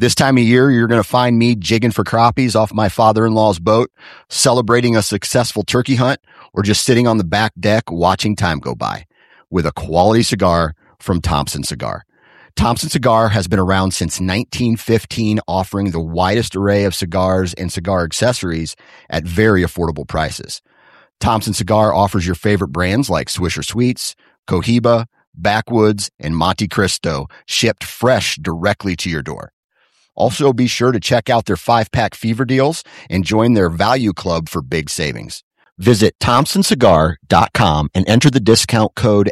This time of year, you're going to find me jigging for crappies off my father-in-law's boat, celebrating a successful turkey hunt, or just sitting on the back deck watching time go by with a quality cigar from Thompson Cigar. Thompson Cigar has been around since 1915, offering the widest array of cigars and cigar accessories at very affordable prices. Thompson Cigar offers your favorite brands like Swisher Sweets, Cohiba, Backwoods, and Monte Cristo, shipped fresh directly to your door. Also, be sure to check out their 5-pack fever deals and join their value club for big savings. Visit thompsoncigar.com and enter the discount code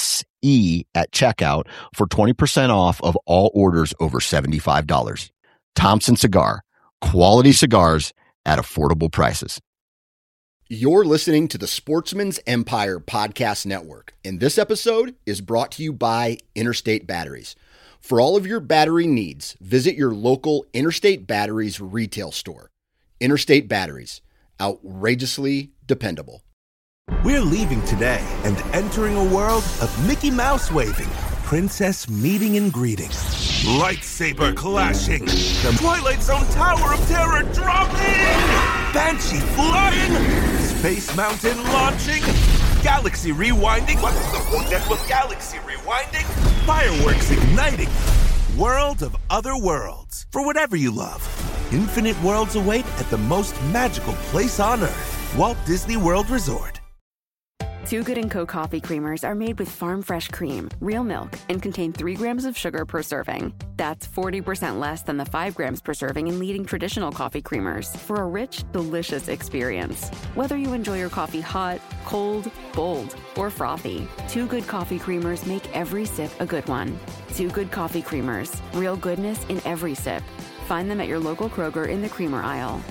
SE at checkout for 20% off of all orders over $75. Thompson Cigar, quality cigars at affordable prices. You're listening to the Sportsman's Empire Podcast Network, and this episode is brought to you by Interstate Batteries. For all of your battery needs, visit your local Interstate Batteries retail store. Interstate Batteries, outrageously dependable. We're leaving today and entering a world of Mickey Mouse waving, princess meeting and greeting, lightsaber clashing, the Twilight Zone Tower of Terror dropping, Banshee flying, Space Mountain launching, galaxy rewinding. What's the one with galaxy rewinding? Fireworks igniting. World of other worlds. For whatever you love. Infinite worlds await at the most magical place on Earth. Walt Disney World Resort. Too Good & Co. coffee creamers are made with farm fresh cream, real milk, and contain 3 grams of sugar per serving. That's 40% less than the 5 grams per serving in leading traditional coffee creamers for a rich, delicious experience. Whether you enjoy your coffee hot, cold, bold, or frothy, Too Good coffee creamers make every sip a good one. Too Good coffee creamers, real goodness in every sip. Find them at your local Kroger in the creamer aisle.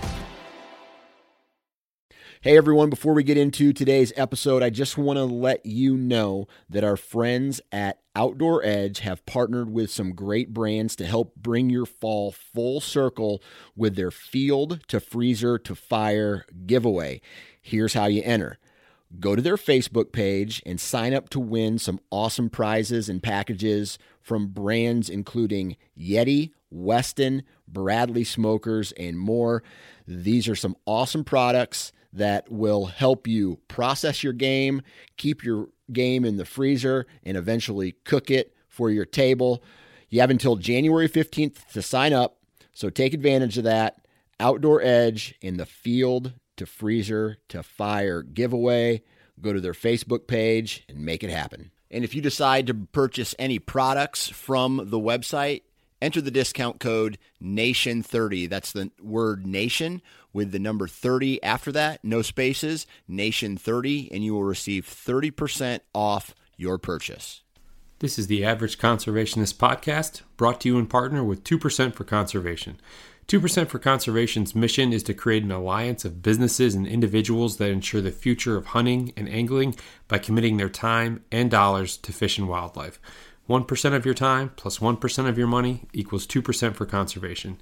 Hey everyone, before we get into today's episode, I just want to let you know that our friends at Outdoor Edge have partnered with some great brands to help bring your fall full circle with their Field to Freezer to Fire giveaway. Here's how you enter. Go to their Facebook page and sign up to win some awesome prizes and packages from brands including Yeti, Weston, Bradley Smokers, and more. These are some awesome products that will help you process your game, keep your game in the freezer, and eventually cook it for your table. You have until January 15th to sign up, so take advantage of that. Outdoor Edge in the Field to Freezer to Fire giveaway. Go to their Facebook page and make it happen. And if you decide to purchase any products from the website, enter the discount code NATION30. That's the word nation with the number 30 after that, no spaces, NATION30, and you will receive 30% off your purchase. This is the Average Conservationist Podcast, brought to you in partner with 2% for Conservation. 2% for Conservation's mission is to create an alliance of businesses and individuals that ensure the future of hunting and angling by committing their time and dollars to fish and wildlife. 1% of your time plus 1% of your money equals 2% for conservation.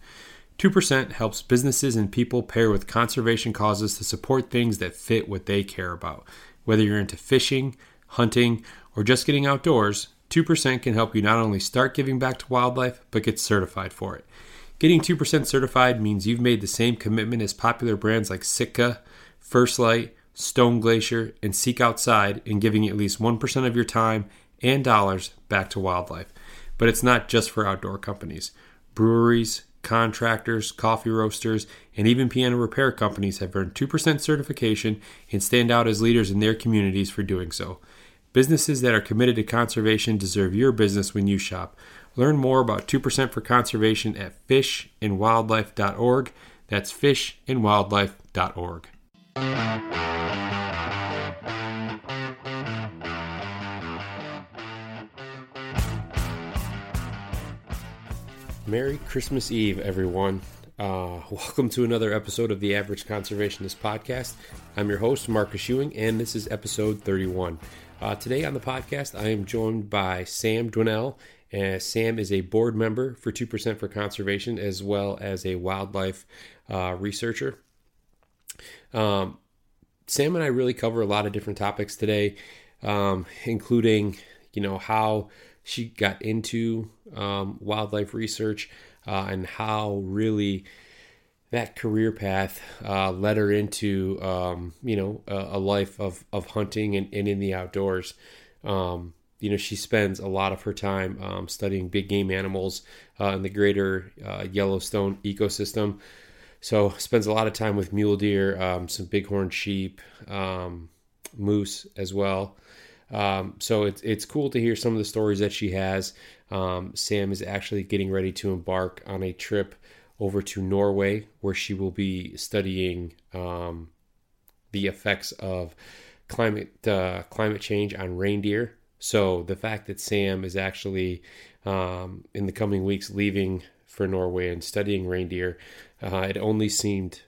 2% helps businesses and people pair with conservation causes to support things that fit what they care about. Whether you're into fishing, hunting, or just getting outdoors, 2% can help you not only start giving back to wildlife, but get certified for it. Getting 2% certified means you've made the same commitment as popular brands like Sitka, First Light, Stone Glacier, and Seek Outside in giving at least 1% of your time and dollars back to wildlife. But it's not just for outdoor companies. Breweries, contractors, coffee roasters, and even piano repair companies have earned 2% certification and stand out as leaders in their communities for doing so. Businesses that are committed to conservation deserve your business when you shop. Learn more about 2% for conservation at fishandwildlife.org. That's fishandwildlife.org. Merry Christmas Eve, everyone. Welcome to another episode of the Average Conservationist Podcast. I'm your host, Marcus Ewing, and this is episode 31. Today on the podcast, I am joined by Sam Dwinell. Sam is a board member for 2% for Conservation, as well as a wildlife researcher. Sam and I really cover a lot of different topics today, including, how she got into wildlife research and how really that career path led her into, a life of hunting and in the outdoors. She spends a lot of her time studying big game animals in the greater Yellowstone ecosystem. So spends a lot of time with mule deer, some bighorn sheep, moose as well. So it's cool to hear some of the stories that she has. Sam is actually getting ready to embark on a trip over to Norway, where she will be studying the effects of climate change on reindeer. So the fact that Sam is actually in the coming weeks leaving for Norway and studying reindeer, it only seemed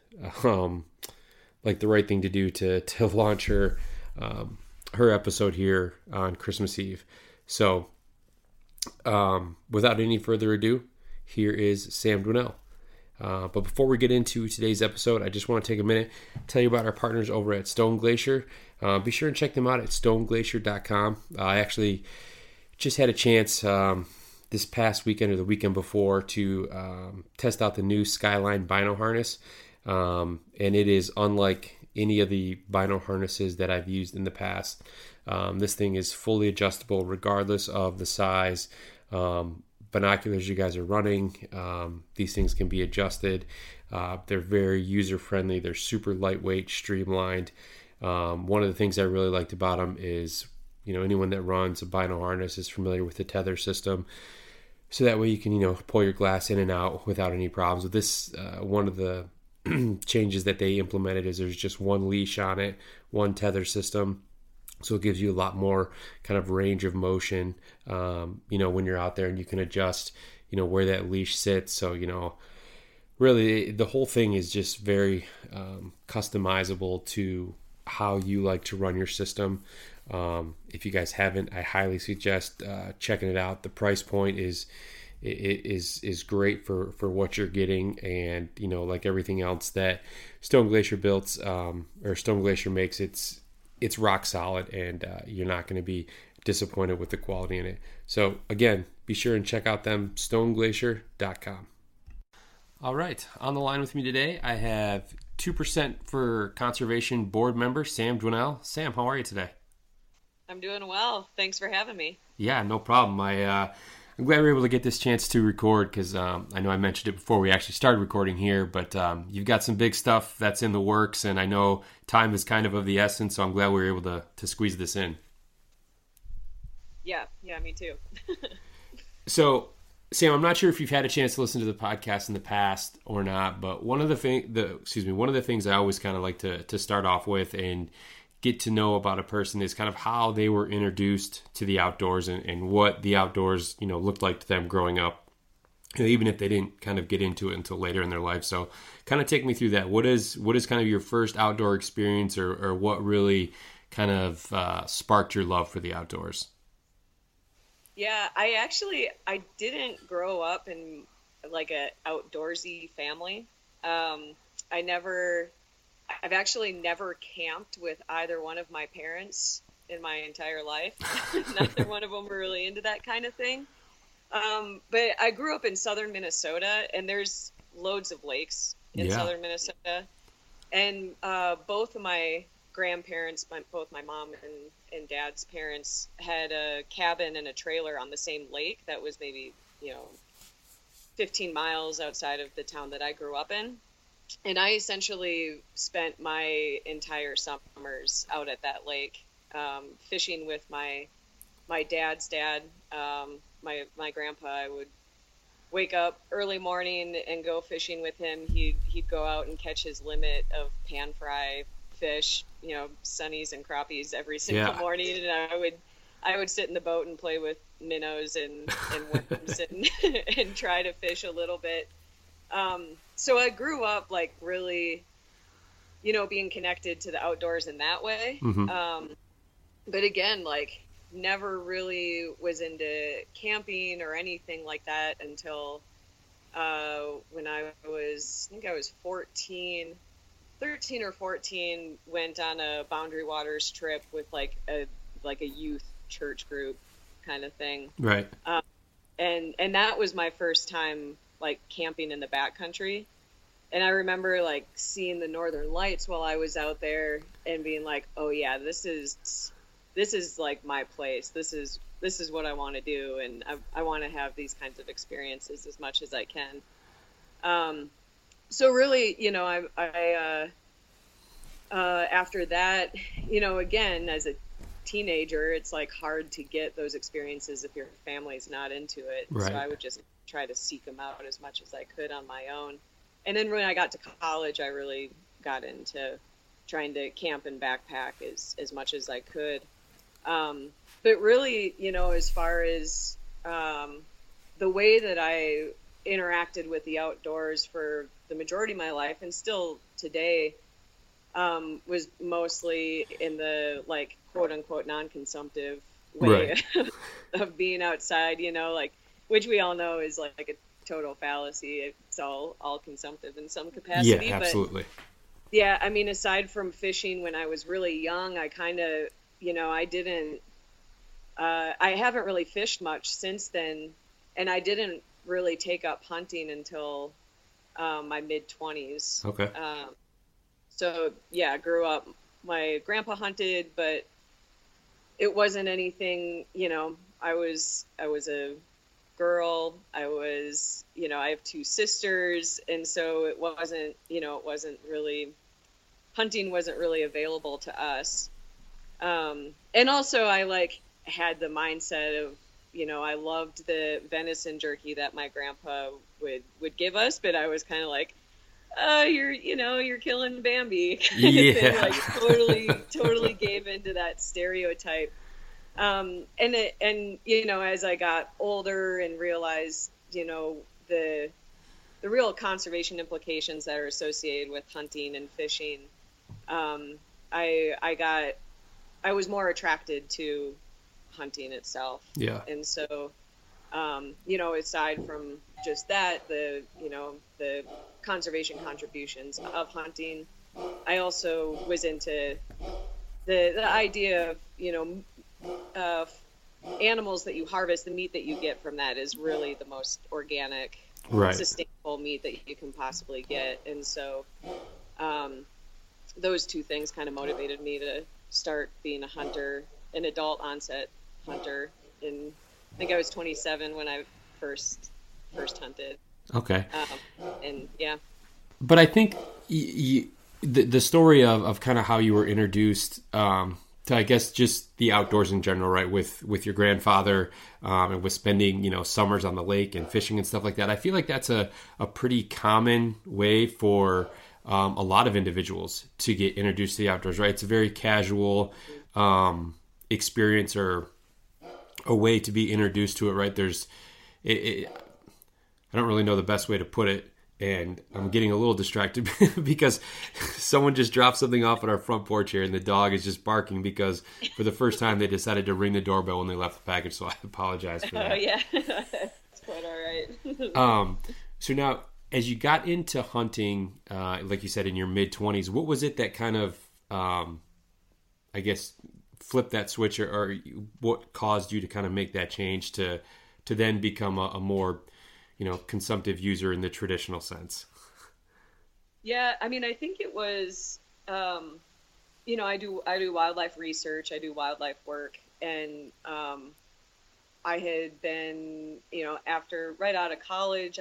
like the right thing to do to launch her episode here on Christmas Eve. So without any further ado, here is Sam Dwinell. But before we get into today's episode, I just want to take a minute to tell you about our partners over at Stone Glacier. Be sure and check them out at stoneglacier.com. I actually just had a chance this past weekend or the weekend before to test out the new Skyline Bino harness. And it is unlike any of the Bino harnesses that I've used in the past. This thing is fully adjustable regardless of the size binoculars you guys are running. These things can be adjusted. They're very user-friendly. They're super lightweight, streamlined. One of the things I really liked about them is, anyone that runs a bino harness is familiar with the tether system. So that way you can, pull your glass in and out without any problems. With this, one of the changes that they implemented is there's just one leash on it, one tether system. So it gives you a lot more kind of range of motion, when you're out there, and you can adjust, where that leash sits. So, really the whole thing is just very customizable to how you like to run your system. If you guys haven't, I highly suggest checking it out. The price point is great for what you're getting, and like everything else that Stone Glacier built or Stone Glacier makes, it's rock solid, and you're not going to be disappointed with the quality in it. So again, be sure and check out them, stoneglacier.com. All right, on the line with me today, I have 2% for Conservation board member Sam Dwinell. Sam, how are you today? I'm doing well. Thanks for having me. Yeah, no problem. I'm glad we were able to get this chance to record because I know I mentioned it before we actually started recording here, but you've got some big stuff that's in the works, and I know time is kind of the essence, so I'm glad we were able to squeeze this in. Yeah, me too. So, Sam, I'm not sure if you've had a chance to listen to the podcast in the past or not, but one of the things I always kind of like to start off with and get to know about a person is kind of how they were introduced to the outdoors and what the outdoors, looked like to them growing up, even if they didn't kind of get into it until later in their life. So kind of take me through that. What is kind of your first outdoor experience or what really kind of sparked your love for the outdoors? Yeah, I didn't grow up in like a outdoorsy family. I've actually never camped with either one of my parents in my entire life. Neither one of them were really into that kind of thing. But I grew up in southern Minnesota, and there's loads of lakes in southern Minnesota. And both of my grandparents, both my mom and dad's parents, had a cabin and a trailer on the same lake that was maybe, 15 miles outside of the town that I grew up in. And I essentially spent my entire summers out at that lake, fishing with my dad's dad. My grandpa, I would wake up early morning and go fishing with him. He'd go out and catch his limit of pan fry fish, sunnies and crappies every single morning. And I would sit in the boat and play with minnows and worms and try to fish a little bit. So I grew up like really, being connected to the outdoors in that way. Mm-hmm. But again, like never really was into camping or anything like that until when I was 13 or 14, went on a Boundary Waters trip with like a youth church group. kind of thing. Right. And that was my first time like camping in the backcountry. And I remember like seeing the Northern Lights while I was out there and being like, oh yeah, this is like my place. This is what I want to do. And I want to have these kinds of experiences as much as I can. So really, you know, I after that, you know, again, as a teenager, it's like hard to get those experiences if your family's not into it. Right. So I would just try to seek them out as much as I could on my own. And then when I got to college, I really got into trying to camp and backpack as much as I could. But really, you know, as far as the way that I interacted with the outdoors for the majority of my life, and still today, was mostly in the like quote unquote non-consumptive way right. of being outside, you know, like, which we all know is like a total fallacy. It's all consumptive in some capacity. Yeah, absolutely. But yeah, I mean, aside from fishing when I was really young, I kind of, you know, I haven't really fished much since then, and I didn't really take up hunting until my mid-20s. Okay. So yeah, I grew up, my grandpa hunted, but it wasn't anything, you know, I was a girl, you know, I have two sisters, and so it wasn't really, hunting wasn't really available to us. And also I like had the mindset of, you know, I loved the venison jerky that my grandpa would give us, but I was kind of like, you're killing Bambi. Yeah. Like totally gave into that stereotype. And you know, as I got older and realized, you know, the real conservation implications that are associated with hunting and fishing, I was more attracted to hunting itself. Yeah. And so, you know, aside from just that, the conservation contributions of hunting, I also was into the idea of, you know, animals that you harvest, the meat that you get from that is really the most organic, right. sustainable meat that you can possibly get. And so those two things kind of motivated me to start being a hunter, an adult onset hunter. And I think I was 27 when I first hunted. Okay. And yeah. But I think the story of kind of how you were introduced to, I guess, just the outdoors in general, right? With your grandfather, and with spending, you know, summers on the lake and fishing and stuff like that. I feel like that's a pretty common way for a lot of individuals to get introduced to the outdoors, right? It's a very casual experience or a way to be introduced to it, right? I don't really know the best way to put it, and I'm getting a little distracted because someone just dropped something off at our front porch here, and the dog is just barking because for the first time they decided to ring the doorbell when they left the package, so I apologize for that. Oh, yeah. That's quite all right. So now, as you got into hunting, like you said, in your mid-20s, what was it that kind of, I guess, flipped that switch, or what caused you to kind of make that change to then become a more, you know, consumptive user in the traditional sense? Yeah, I mean, I think it was, you know, I do wildlife research, I do wildlife work, and I had been, you know, right out of college,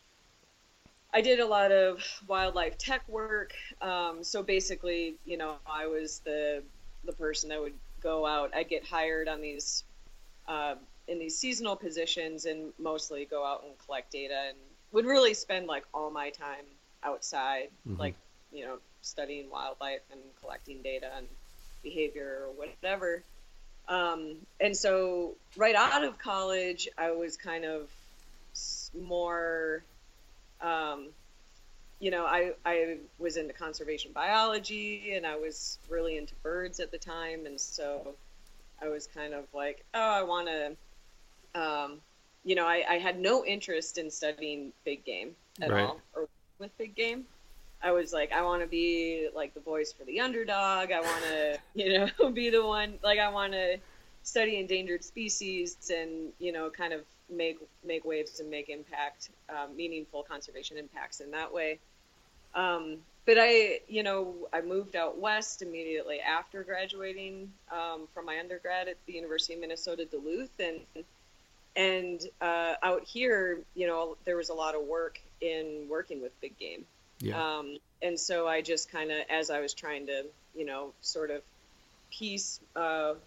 I did a lot of wildlife tech work. So basically, you know, I was the person that would go out. I'd get hired on these in these seasonal positions and mostly go out and collect data, and would really spend like all my time outside, Mm-hmm. like, you know, studying wildlife and collecting data and behavior or whatever. And so right out of college, I was kind of more, you know, I was into conservation biology, and I was really into birds at the time. And so I was kind of like, oh, I want to, you know, I had no interest in studying big game at Right. all, or with big game. I was like, I want to be like the voice for the underdog. I want to, you know, be the one, like, I want to study endangered species and, kind of make waves and make impact, meaningful conservation impacts in that way. But I moved out west immediately after graduating from my undergrad at the University of Minnesota Duluth, and out here, there was a lot of work in working with big game. Yeah. And so I just kind of, as I was trying to, sort of piecemeal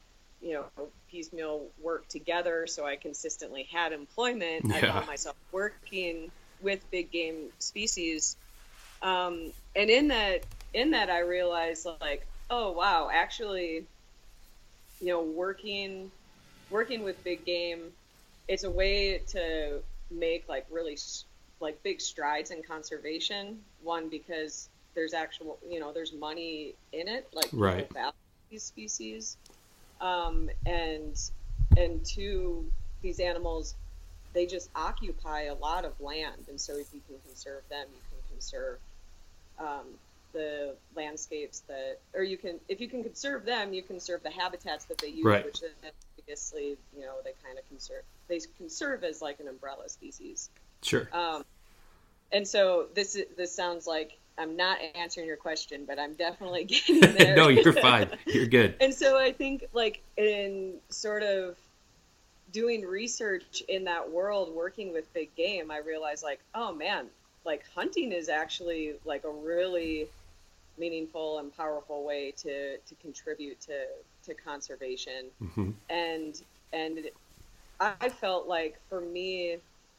work together so I consistently had employment, I found myself working with big game species. And in that I realized, like, oh, wow, actually, working with big game, it's a way to make like really like big strides in conservation. One, because there's actual, there's money in it, like right. Value these species. And two, these animals, they just occupy a lot of land. And so if you can conserve them, you can conserve the landscapes if you can conserve them, you conserve the habitats that they use, right. which then obviously, they kind of conserve as like an umbrella species. Sure. And so this sounds like I'm not answering your question, but I'm definitely getting there. No, you're fine. You're good. And so I think, like, in sort of doing research in that world, working with big game, I realized, like, oh man, like hunting is actually like a really meaningful and powerful way to contribute to conservation. Mm-hmm. And I felt like for me,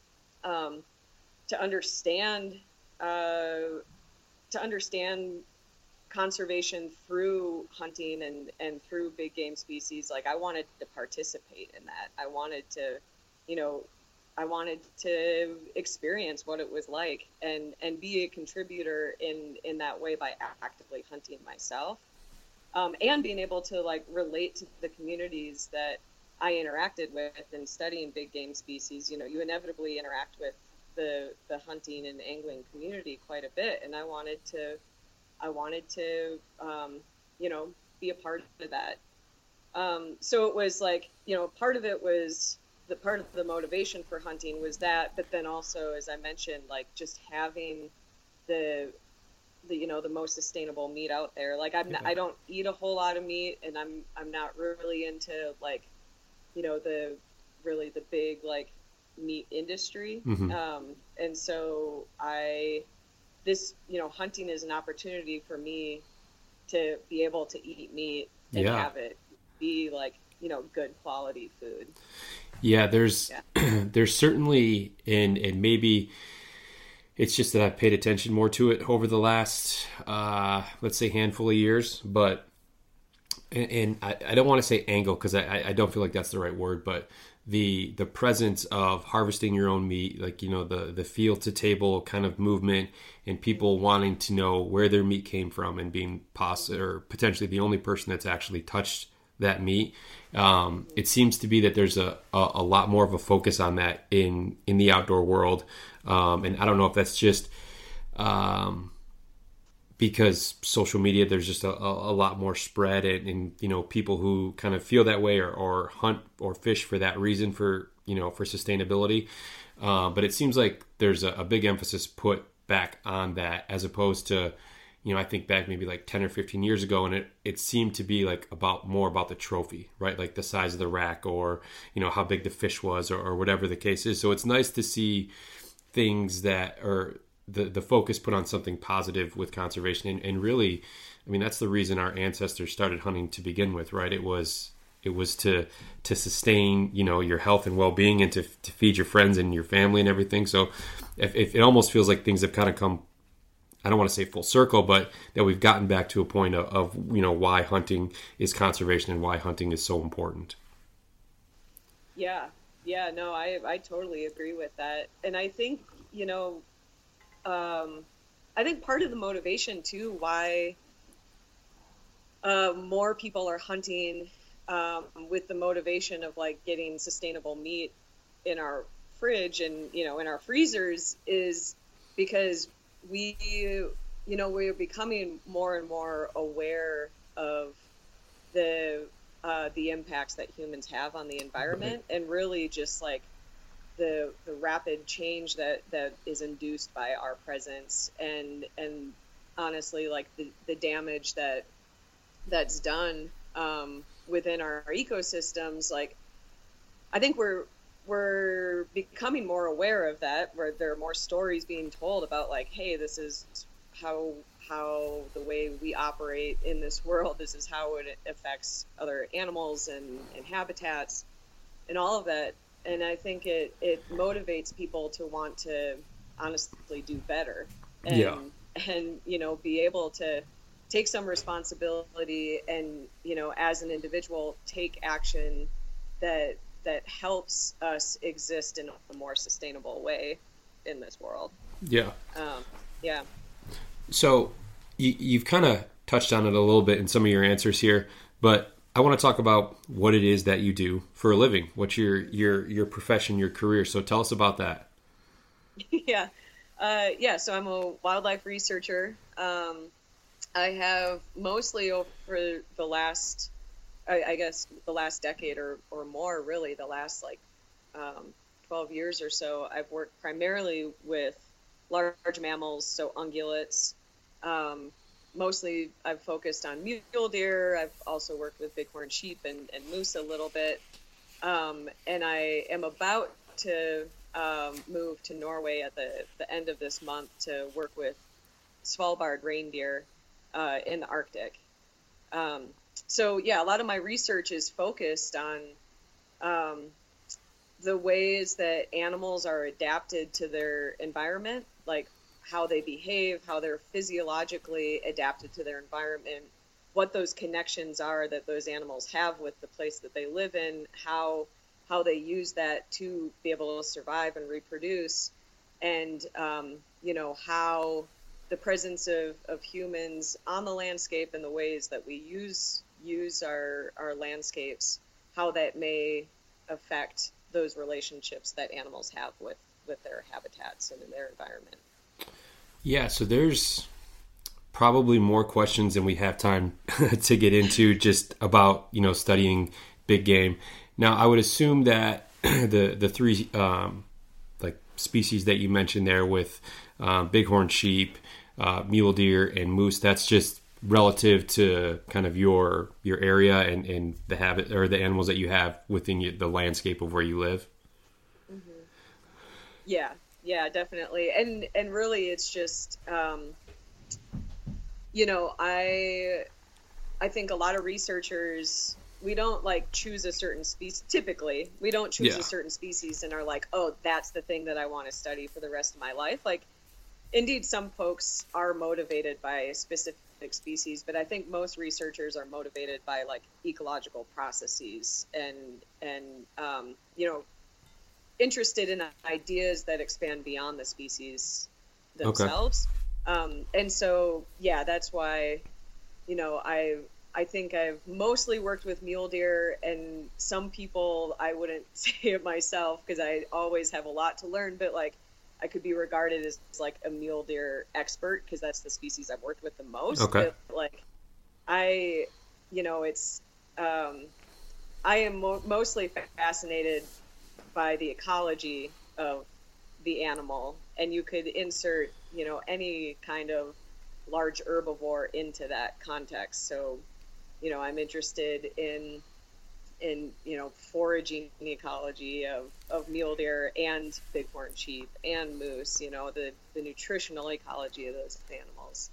to understand conservation through hunting and through big game species, like I wanted to participate in that. I wanted to experience what it was like and be a contributor in that way by actively hunting myself, and being able to like relate to the communities that I interacted with and studying big game species. You inevitably interact with the hunting and angling community quite a bit, and I wanted to be a part of that. So it was like, part of it was part of the motivation for hunting was that, but then also, as I mentioned, like just having the most sustainable meat out there. Like I don't eat a whole lot of meat, and I'm not really into like, the big like meat industry. Mm-hmm. And so hunting is an opportunity for me to be able to eat meat and have it be like, good quality food. Yeah, there's certainly, and maybe it's just that I've paid attention more to it over the last, let's say, handful of years. But, and I don't want to say angle because I don't feel like that's the right word, but the presence of harvesting your own meat, like, the field to table kind of movement, and people wanting to know where their meat came from and being potentially the only person that's actually touched that meat. It seems to be that there's a lot more of a focus on that in the outdoor world. And I don't know if that's just because social media, there's just a lot more spread and people who kind of feel that way or hunt or fish for that reason for sustainability. But it seems like there's a big emphasis put back on that as opposed to, I think back maybe like 10 or 15 years ago, and it seemed to be like more about the trophy, right? Like the size of the rack or, how big the fish was or whatever the case is. So it's nice to see things that are the focus put on something positive with conservation. And really, I mean, that's the reason our ancestors started hunting to begin with, right? It was to sustain, your health and well-being and to feed your friends and your family and everything. So if it almost feels like things have kind of come, I don't want to say full circle, but that we've gotten back to a point of why hunting is conservation and why hunting is so important. Yeah, no, I totally agree with that. And I think, I think part of the motivation too, why more people are hunting with the motivation of like getting sustainable meat in our fridge and, in our freezers is because we're becoming more and more aware of the the impacts that humans have on the environment, and really just like the rapid change that is induced by our presence, and honestly, like the damage that's done within our ecosystems. Like, I think we're becoming more aware of that, where there are more stories being told about like, hey, this is how the way we operate in this world, this is how it affects other animals and habitats and all of that. And I think it motivates people to want to honestly do better, and you know, be able to take some responsibility, and, you know, as an individual, take action that helps us exist in a more sustainable way in this world. Yeah. So you've kind of touched on it a little bit in some of your answers here, but I want to talk about what it is that you do for a living. What's your profession, your career? So tell us about that. Yeah. So I'm a wildlife researcher. I have mostly over the last, I guess, the last decade or more, really, the last 12 years or so, I've worked primarily with large mammals, so ungulates. Mostly I've focused on mule deer. I've also worked with bighorn sheep and moose a little bit. And I am about to move to Norway at the end of this month to work with Svalbard reindeer in the Arctic. So yeah, a lot of my research is focused on the ways that animals are adapted to their environment, like how they behave, how they're physiologically adapted to their environment, what those connections are that those animals have with the place that they live in, how they use that to be able to survive and reproduce, and you know, how the presence of humans on the landscape and the ways that we use our landscapes, how that may affect those relationships that animals have with their habitats and in their environment. Yeah, so there's probably more questions than we have time to get into just about, you know, studying big game. Now, I would assume that the three species that you mentioned there with bighorn sheep, mule deer, and moose, that's just relative to kind of your area and the habit or the animals that you have within the landscape of where you live. Mm-hmm. Yeah, definitely. And really it's just, you know, I think a lot of researchers, we don't choose a certain species. Typically, we don't choose a certain species and are like, oh, that's the thing that I want to study for the rest of my life. Like, indeed, some folks are motivated by a specific species, but I think most researchers are motivated by ecological processes and you know, interested in ideas that expand beyond the species themselves. Okay. And so, yeah, that's why, you know, I think I've mostly worked with mule deer, and some people, I wouldn't say it myself because I always have a lot to learn, but I could be regarded as a mule deer expert because that's the species I've worked with the most. Okay. But I am mostly fascinated by the ecology of the animal, and you could insert, you know, any kind of large herbivore into that context. So, you know, I'm interested in you know, foraging ecology of mule deer and bighorn sheep and moose, you know, the nutritional ecology of those animals.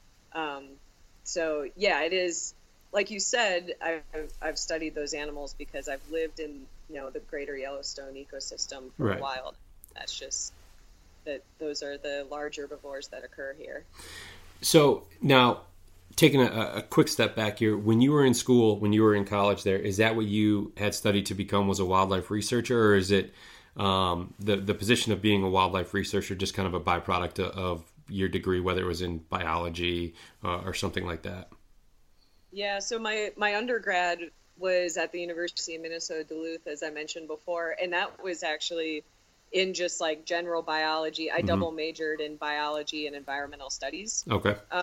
So yeah, it is, like you said, I've studied those animals because I've lived in, you know, the greater Yellowstone ecosystem for a while. That's just that those are the large herbivores that occur here. So now, taking a quick step back here, when you were in school, when you were in college there, is that what you had studied to become, was a wildlife researcher, or is it the position of being a wildlife researcher just kind of a byproduct of your degree, whether it was in biology or something like that? Yeah, so my undergrad was at the University of Minnesota Duluth, as I mentioned before, and that was actually in just general biology. I double majored in biology and environmental studies. Okay.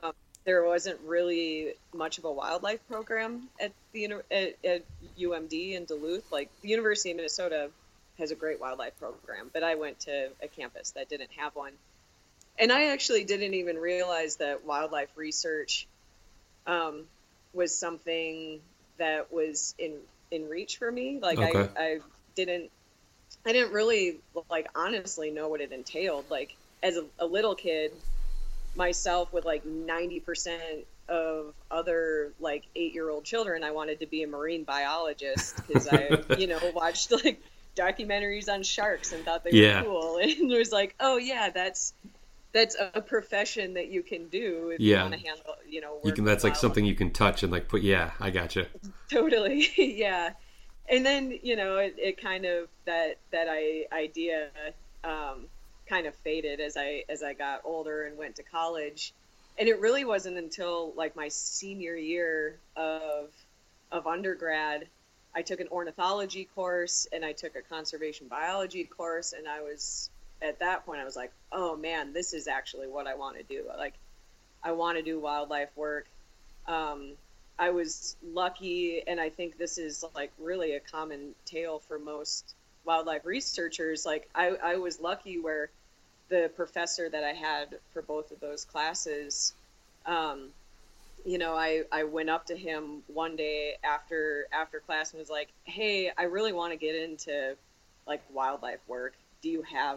there wasn't really much of a wildlife program at at UMD in Duluth. Like, the University of Minnesota has a great wildlife program, but I went to a campus that didn't have one. And I actually didn't even realize that wildlife research was something that was in reach for me. Like, Okay. I didn't really, like, honestly know what it entailed. Like, as a little kid myself, with like 90% of other like 8-year-old children, I wanted to be a marine biologist because I, watched like documentaries on sharks and thought they Yeah. were cool. And it was like, oh yeah, that's a profession that you can do if you Yeah. want to handle, You can, that's like something you can touch and like put, yeah, I gotcha. Totally. Yeah. And then, it kind of, that idea kind of faded as I got older and went to college. And it really wasn't until like my senior year of undergrad, I took an ornithology course and I took a conservation biology course. And at that point I was like, oh man, this is actually what I want to do. Like, I want to do wildlife work. I was lucky, and I think this is like really a common tale for most wildlife researchers. Like, I was lucky where the professor that I had for both of those classes, I went up to him one day after class and was like, hey, I really want to get into like wildlife work. Do you have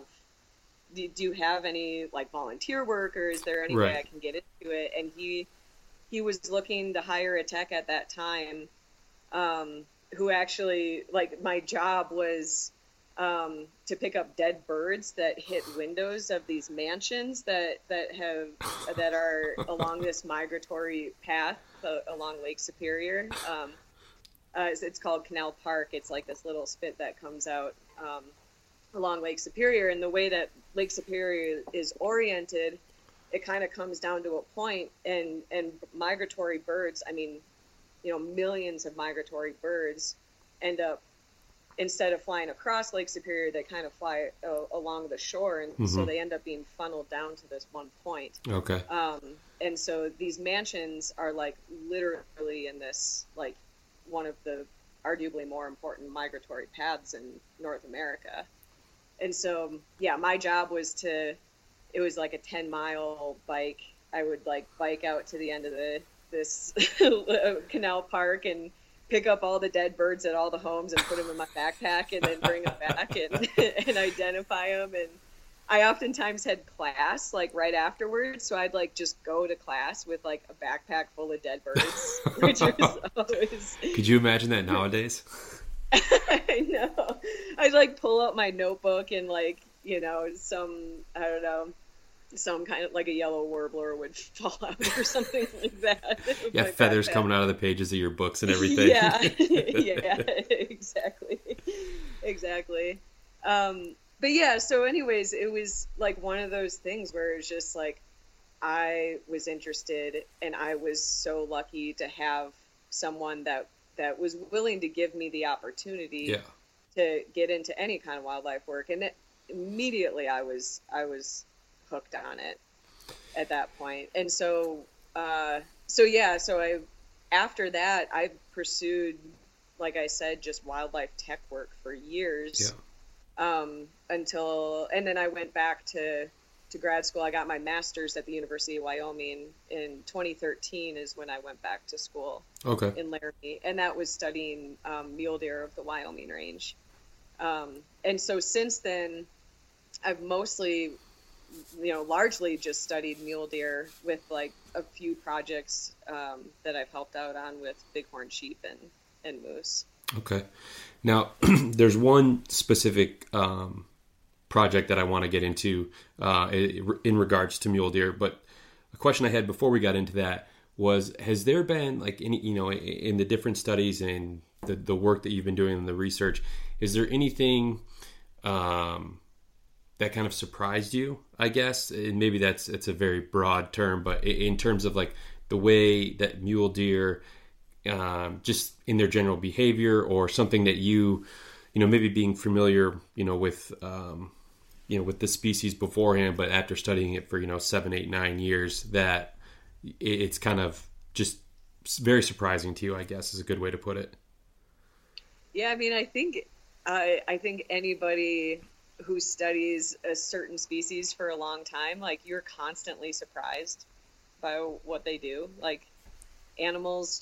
any like volunteer work, or is there any way I can get into it? And he was looking to hire a tech at that time, who actually, like, my job was to pick up dead birds that hit windows of these mansions that are along this migratory path along Lake Superior. It's called Canal Park. It's like this little spit that comes out along Lake Superior, and the way that Lake Superior is oriented, it kind of comes down to a point, and migratory birds, I mean, millions of migratory birds end up, instead of flying across Lake Superior, they kind of fly along the shore, and so they end up being funneled down to this one point. Okay. And so these mansions are like literally in this, like, one of the arguably more important migratory paths in North America. And so, yeah, my job was it was like a 10-mile bike. I would like bike out to the end of this canal park and pick up all the dead birds at all the homes and put them in my backpack, and then bring them back and identify them. And I oftentimes had class like right afterwards, so I'd like just go to class with like a backpack full of dead birds, which was always... Could you imagine that nowadays? I know. I'd like pull out my notebook and like, some kind of like a yellow warbler would fall out or something like that. Yeah, feathers coming out of the pages of your books and everything. Yeah, exactly. But yeah, so anyways, it was like one of those things where it was just like, I was interested, and I was so lucky to have someone that was willing to give me the opportunity to get into any kind of wildlife work. And immediately I was hooked on it at that point. And so after that, I pursued, like I said, just wildlife tech work for years. And then I went back to grad school. I got my master's at the University of Wyoming in 2013 is when I went back to school in Laramie. And that was studying mule deer of the Wyoming range. And so since then, I've mostly, largely just studied mule deer with like a few projects that I've helped out on with bighorn sheep and moose. Okay. Now, there's one specific project that I want to get into in regards to mule deer, but a question I had before we got into that was, has there been like any, in the different studies and the work that you've been doing in the research, is there anything that kind of surprised you, I guess? And maybe it's a very broad term, but in terms of like the way that mule deer, just in their general behavior, or something that maybe being familiar, with the species beforehand, but after studying it for, 7, 8, 9 years, that it's kind of just very surprising to you, I guess, is a good way to put it. Yeah, I mean, I think anybody who studies a certain species for a long time, like, you're constantly surprised by what they do. Like, animals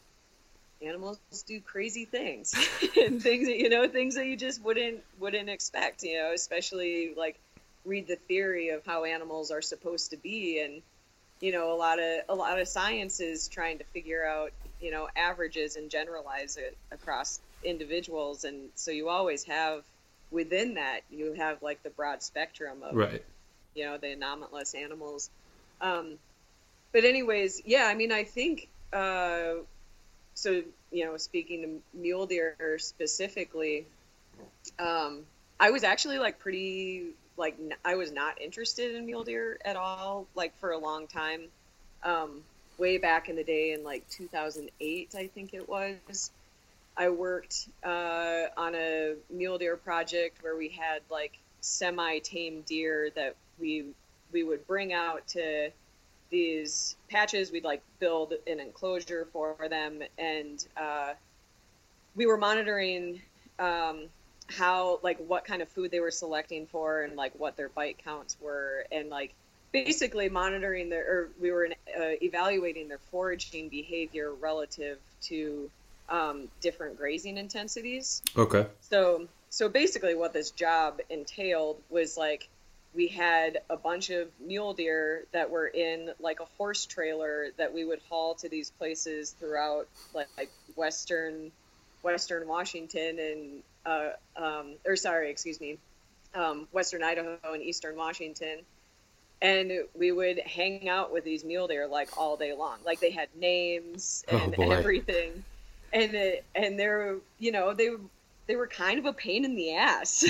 do crazy things and things that you just wouldn't expect, especially like read the theory of how animals are supposed to be. And, a lot of science is trying to figure out, averages and generalize it across individuals. And so you always have within that, you have like the broad spectrum of, right, the anomalous animals. But anyways, yeah, I mean, I think, so, speaking to mule deer specifically, I was actually I was not interested in mule deer at all, like, for a long time. Way back in the day in like 2008, I think it was, I worked on a mule deer project where we had like semi-tame deer that we would bring out to these patches. We'd like build an enclosure for them, and we were monitoring how, like, what kind of food they were selecting for and like what their bite counts were, and like basically monitoring we were evaluating their foraging behavior relative to different grazing intensities. Okay. So basically what this job entailed was, like, we had a bunch of mule deer that were in like a horse trailer that we would haul to these places throughout like Western Washington and Western Idaho and Eastern Washington. And we would hang out with these mule deer like all day long. Like, they had names and everything. And they're, they were kind of a pain in the ass.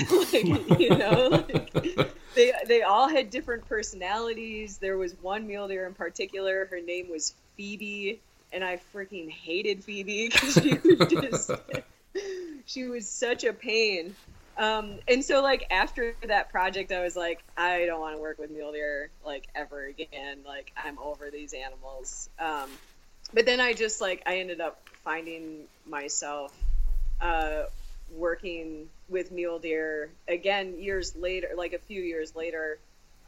They all had different personalities. There was one mule deer in particular. Her name was Phoebe, and I freaking hated Phoebe because she was such a pain. And so, like, after that project, I was like, I don't want to work with mule deer, like, ever again. Like, I'm over these animals. But then I ended up finding myself working with mule deer again years later. Like, a few years later,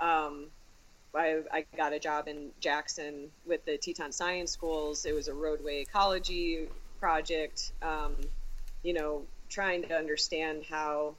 I got a job in Jackson with the Teton Science Schools. It was a roadway ecology project, trying to understand how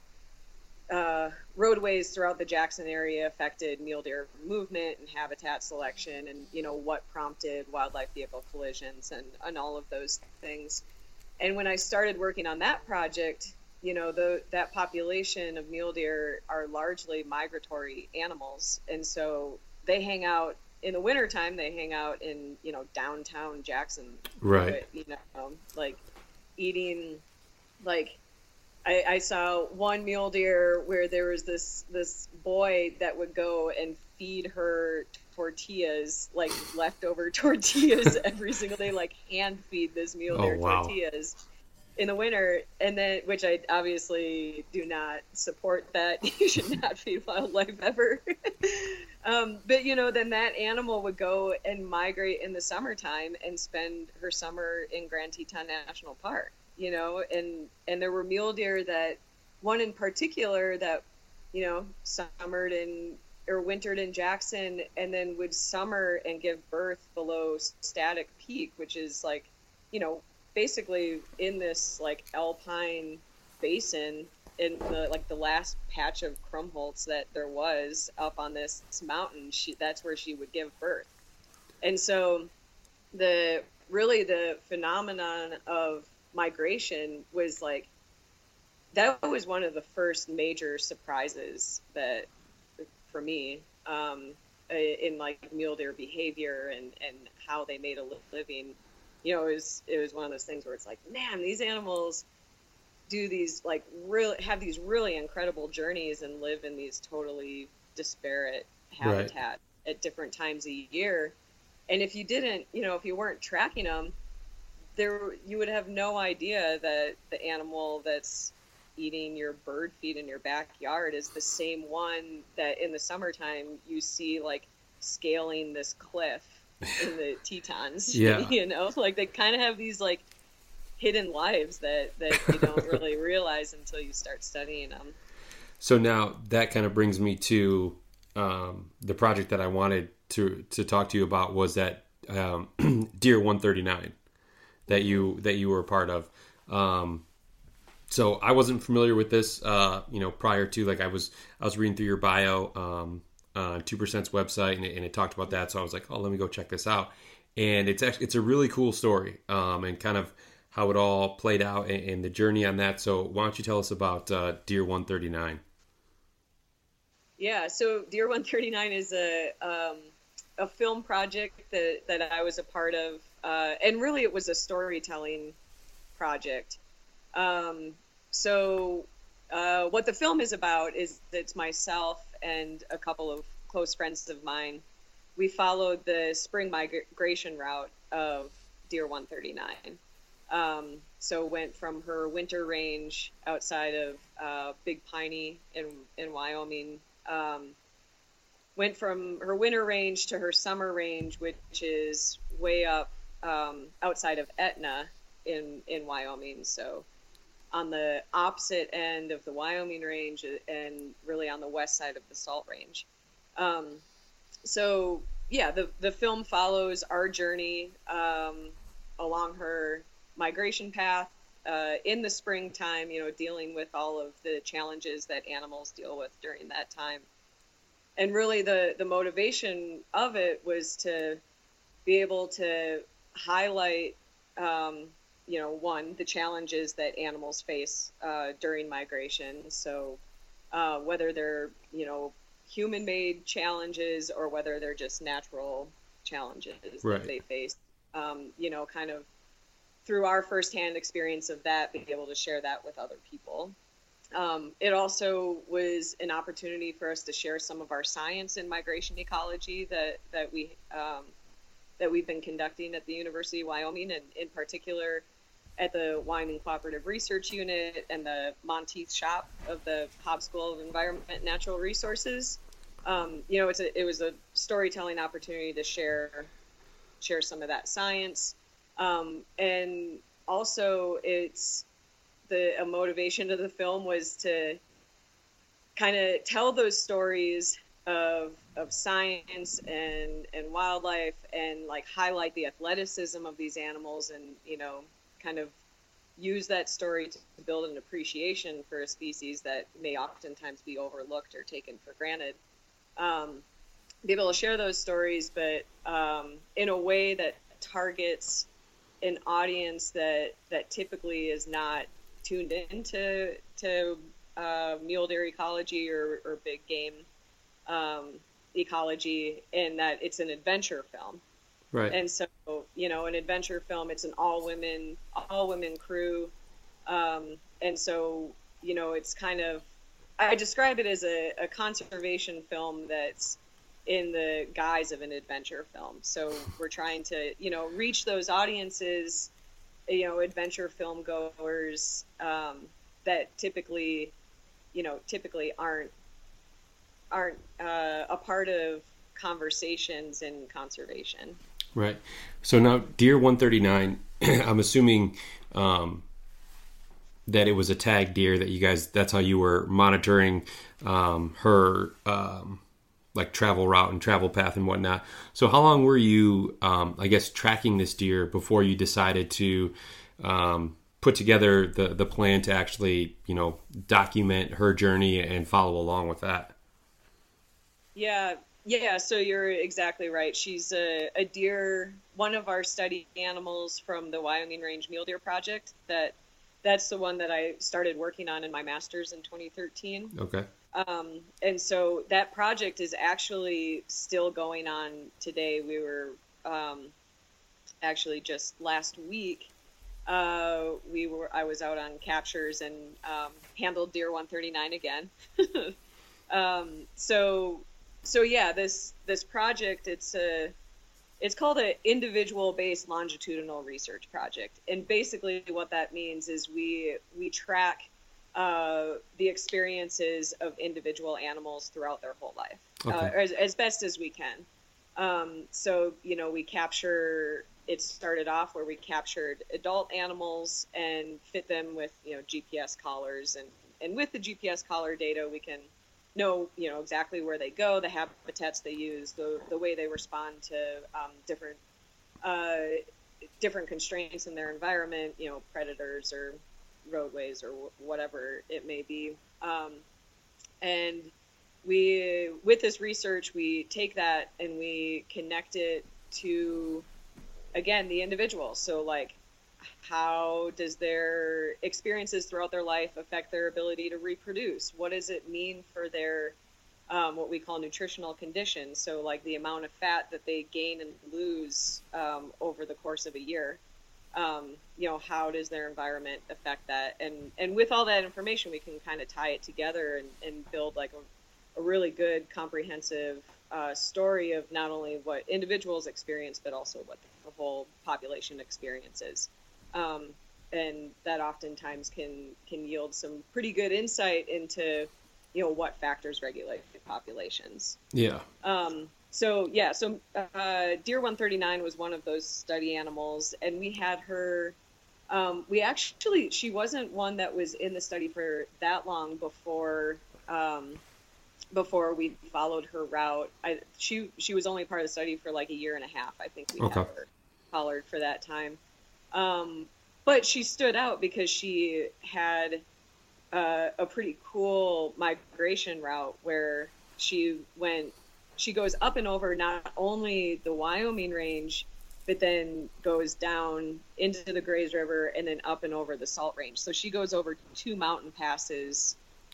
roadways throughout the Jackson area affected mule deer movement and habitat selection, and what prompted wildlife vehicle collisions and all of those things. And when I started working on that project, that population of mule deer are largely migratory animals, and so they hang out in the wintertime. They hang out in downtown Jackson, right? Like eating, like, I saw one mule deer where there was this boy that would go and feed her tortillas, like leftover tortillas every single day, like hand feed this mule deer tortillas in the winter. And then, which I obviously do not support that. You should not feed wildlife ever. But then that animal would go and migrate in the summertime and spend her summer in Grand Teton National Park. And there were mule deer, that one in particular that, summered or wintered in Jackson, and then would summer and give birth below static peak, which is like, basically in this like alpine basin in the last patch of Krumholtz that there was up on this mountain. That's where she would give birth. And so the phenomenon of migration was like, that was one of the first major surprises that for me in like mule deer behavior and how they made a living. It was one of those things where it's like, man, these animals do these like have these really incredible journeys and live in these totally disparate habitat at different times a year. And if you didn't, if you weren't tracking them, you would have no idea that the animal that's eating your bird feed in your backyard is the same one that in the summertime you see like scaling this cliff in the Tetons. Yeah. You know, like they kind of have these like hidden lives that you don't really realize until you start studying them. So now that kind of brings me to the project that I wanted to talk to you about was that Deer 139 that you were a part of. So I wasn't familiar with this, prior to, like, I was reading through your bio on 2%'s website, and it talked about that. So I was like, oh, let me go check this out. And it's a really cool story, and kind of how it all played out and the journey on that. So why don't you tell us about Deer 139? Yeah, so Deer 139 is a film project that I was a part of, and really it was a storytelling project. So what the film is about is it's myself and a couple of close friends of mine. We followed the spring migration route of Deer 139. So went from her winter range outside of Big Piney in Wyoming. Went from her winter range to her summer range, which is way up outside of Etna in Wyoming. So on the opposite end of the Wyoming range and really on the west side of the Salt Range. So yeah, the film follows our journey along her migration path in the springtime, dealing with all of the challenges that animals deal with during that time. And really the motivation of it was to be able to highlight, one, the challenges that animals face during migration. So whether they're, human-made challenges or whether they're just natural challenges Right. that they face, kind of through our firsthand experience of that, being able to share that with other people. It also was an opportunity for us to share some of our science in migration ecology that we've been conducting at the University of Wyoming, and in particular at the Wyoming Cooperative Research Unit and the Monteith Shop of the Hobbs School of Environment and Natural Resources. It was a storytelling opportunity to share some of that science, and also a motivation of the film was to kind of tell those stories of science and wildlife, and like highlight the athleticism of these animals, and kind of use that story to build an appreciation for a species that may oftentimes be overlooked or taken for granted. Be able to share those stories, but in a way that targets an audience that typically is not tuned into mule deer ecology or big game ecology, in that it's an adventure film. Right. And so, an adventure film, it's an all women crew. And so, it's kind of, I describe it as a conservation film that's in the guise of an adventure film. So we're trying to, reach those audiences, adventure film goers, that typically aren't a part of conversations in conservation. Right. So now Deer 139, I'm assuming that it was a tag deer that you guys, that's how you were monitoring her like travel route and travel path and whatnot. So how long were you, tracking this deer before you decided to put together the plan to actually, document her journey and follow along with that? Yeah, so you're exactly right. She's a deer, one of our study animals from the Wyoming Range Mule Deer Project. That's the one that I started working on in my master's in 2013. Okay. And so that project is actually still going on today. We were actually just last week. I was out on captures and handled Deer 139 again. So yeah, this project, it's called an individual-based longitudinal research project, and basically what that means is we track the experiences of individual animals throughout their whole life, okay. as best as we can. So, it started off where we captured adult animals and fit them with, GPS collars. And with the GPS collar data, we can know, exactly where they go, the habitats they use, the way they respond to different constraints in their environment, predators or roadways or whatever it may be. And with this research, we take that and we connect it to, again, the individual. So like, how does their experiences throughout their life affect their ability to reproduce? What does it mean for their, what we call nutritional condition? So like the amount of fat that they gain and lose over the course of a year. How does their environment affect that? And with all that information, we can kind of tie it together and build like a really good comprehensive story of not only what individuals experience, but also what the whole population experiences. And that oftentimes can yield some pretty good insight into, what factors regulate populations. Yeah. So Deer 139 was one of those study animals, and we had her. She wasn't one that was in the study for that long before we followed her route. She was only part of the study for like a year and a half. I think we had her collared for that time. But she stood out because she had a pretty cool migration route where she goes up and over not only the Wyoming range, but then goes down into the Grays River and then up and over the Salt Range. So she goes over 2 mountain passes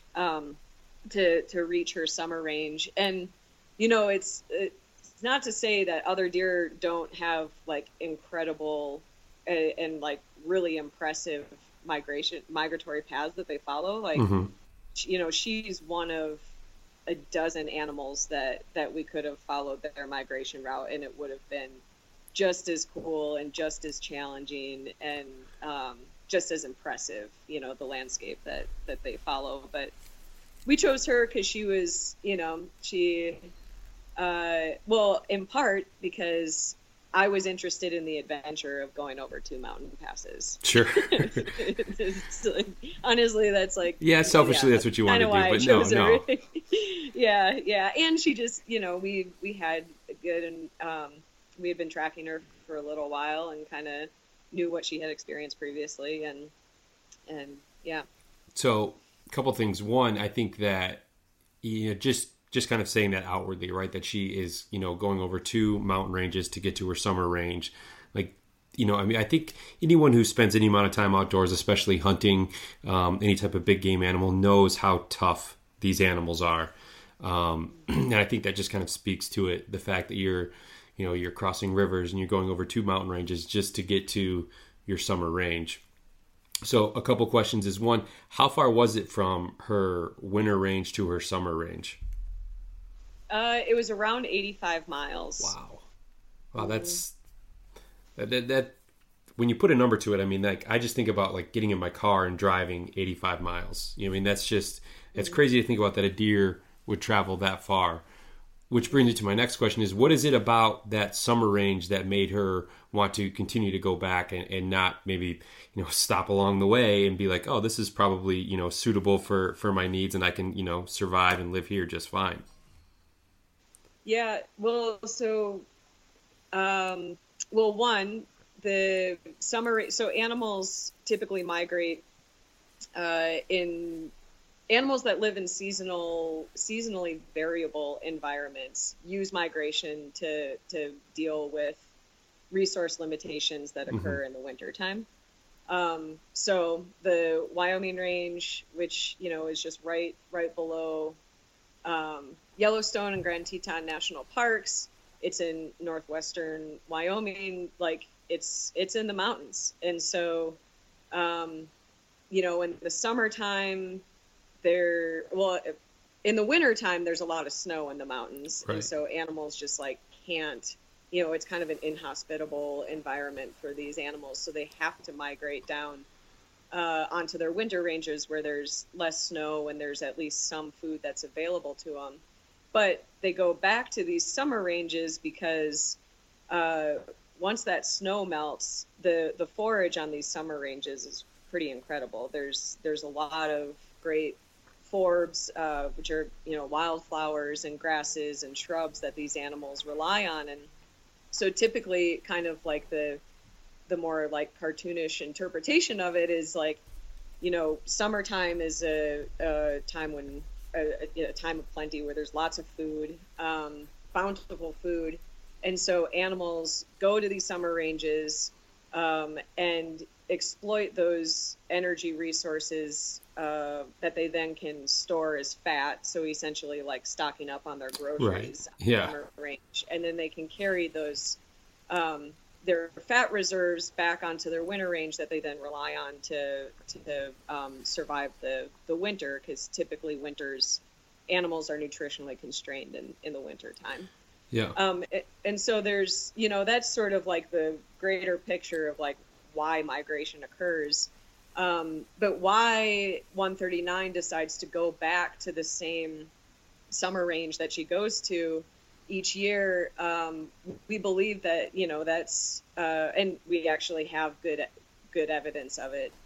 to reach her summer range. And, it's not to say that other deer don't have like incredible and like really impressive migratory paths that they follow. Like, she's one of a dozen animals that we could have followed their migration route, and it would have been just as cool and just as challenging and just as impressive, the landscape that they follow. But we chose her because she was, in part because I was interested in the adventure of going over 2 mountain passes. Sure. Honestly, that's like... Yeah, selfishly, that's what you want to do, but no. Yeah. And she just, we had a good, and we had been tracking her for a little while and kind of knew what she had experienced previously. And yeah. So a couple things. One, I think that, just kind of saying that outwardly, right? That she is, going over 2 mountain ranges to get to her summer range. Like, I think anyone who spends any amount of time outdoors, especially hunting any type of big game animal, knows how tough these animals are. And I think that just kind of speaks to it. The fact that you're crossing rivers and you're going over 2 mountain ranges just to get to your summer range. So a couple questions is, one, how far was it from her winter range to her summer range? It was around 85 miles. Wow. That's that. When you put a number to it, I mean, like, I just think about like getting in my car and driving 85 miles. It's crazy to think about that a deer would travel that far. Which brings me to my next question is, what is it about that summer range that made her want to continue to go back and not maybe, stop along the way and be like, oh, this is probably, suitable for my needs and I can, survive and live here just fine? Yeah, well, so, one, the summer, so animals typically migrate in animals that live in seasonally variable environments use migration to deal with resource limitations that occur in the wintertime. So the Wyoming range, which, is just right below Yellowstone and Grand Teton National Parks. It's in northwestern Wyoming, like it's in the mountains. And so, in the summertime, in the wintertime, there's a lot of snow in the mountains. Right. And so animals just like can't, it's kind of an inhospitable environment for these animals. So they have to migrate down onto their winter ranges where there's less snow and there's at least some food that's available to them. But they go back to these summer ranges because once that snow melts, the forage on these summer ranges is pretty incredible. There's a lot of great forbs, which are, wildflowers and grasses and shrubs that these animals rely on. And so typically kind of like the more like cartoonish interpretation of it is like, summertime is a time when a time of plenty where there's lots of food, bountiful food. And so animals go to these summer ranges and exploit those energy resources that they then can store as fat. So essentially like stocking up on their groceries on the summer range. And then they can carry those their fat reserves back onto their winter range that they then rely on to survive the winter, because typically animals are nutritionally constrained in the winter time. Yeah. And so there's, that's sort of like the greater picture of like why migration occurs. But why 139 decides to go back to the same summer range that she goes to each year, we believe that, that's, and we actually have good evidence of it.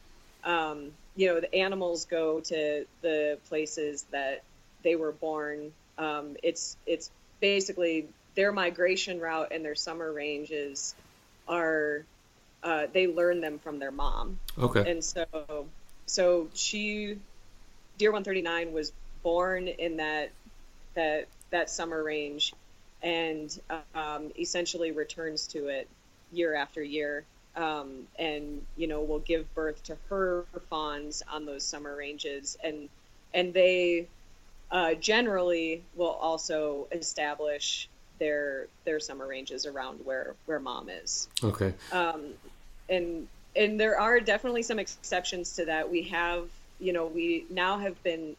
The animals go to the places that they were born. It's basically their migration route and their summer ranges are, they learn them from their mom. Okay. And so Deer 139 was born in that summer range, and essentially returns to it year after year, and will give birth to her fawns on those summer ranges, and they generally will also establish their summer ranges around where mom is. Okay. And there are definitely some exceptions to that. We have, we now have been,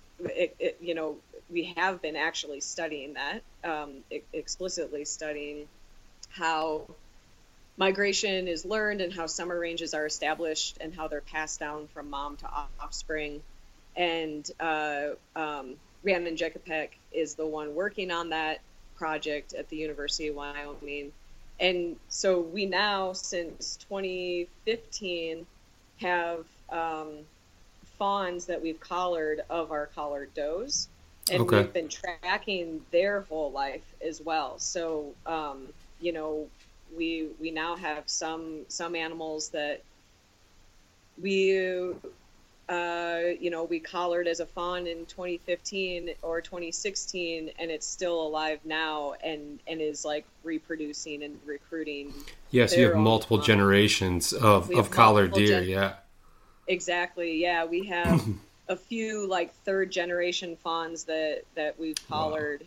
we have been actually studying that, explicitly studying how migration is learned and how summer ranges are established and how they're passed down from mom to offspring. And Rhiannon Jekapek is the one working on that project at the University of Wyoming. And so we now, since 2015, have fawns that we've collared of our collared does. And we've been tracking their whole life as well. So, we now have some animals that we collared as a fawn in 2015 or 2016, and it's still alive now and is like reproducing and recruiting. Yes, you have multiple generations of collared deer. Yeah, exactly. Yeah, we have a few like third generation fawns that we've collared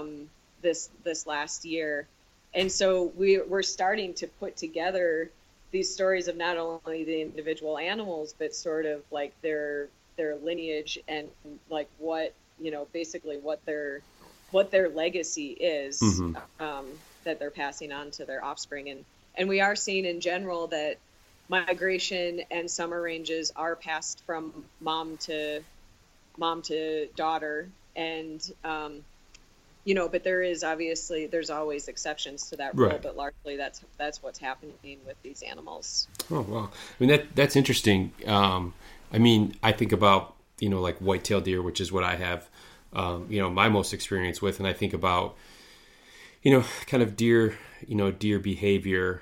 this last year, and so we're starting to put together these stories of not only the individual animals, but sort of like their lineage and like what, basically what their legacy is, that they're passing on to their offspring. And we are seeing in general that migration and summer ranges are passed from mom to daughter. And, but there's always exceptions to that rule, right. But largely that's what's happening with these animals. Oh, wow. I mean, that's interesting. I think about, like white-tailed deer, which is what I have, my most experience with. And I think about, kind of deer behavior,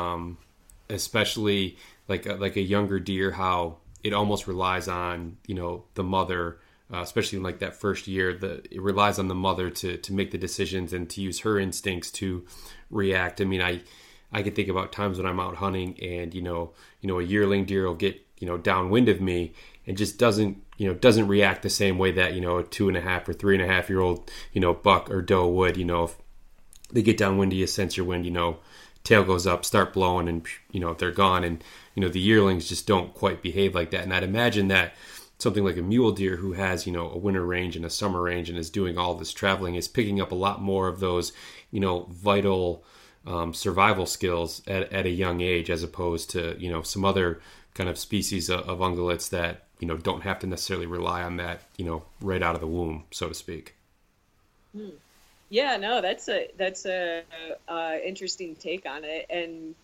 especially like a younger deer, how it almost relies on, the mother, especially in like that first year, it relies on the mother to make the decisions and to use her instincts to react. I mean, I can think about times when I'm out hunting and, a yearling deer will get, downwind of me and just doesn't react the same way that, a 2.5 or 3.5 year old, buck or doe would, if they get downwind of you, sense your wind, tail goes up, start blowing and, they're gone. And, the yearlings just don't quite behave like that. And I'd imagine that something like a mule deer who has, a winter range and a summer range and is doing all this traveling is picking up a lot more of those, vital survival skills at a young age, as opposed to, some other kind of species of ungulates that, don't have to necessarily rely on that, right out of the womb, so to speak. Hmm. Yeah, no, that's a interesting take on it. And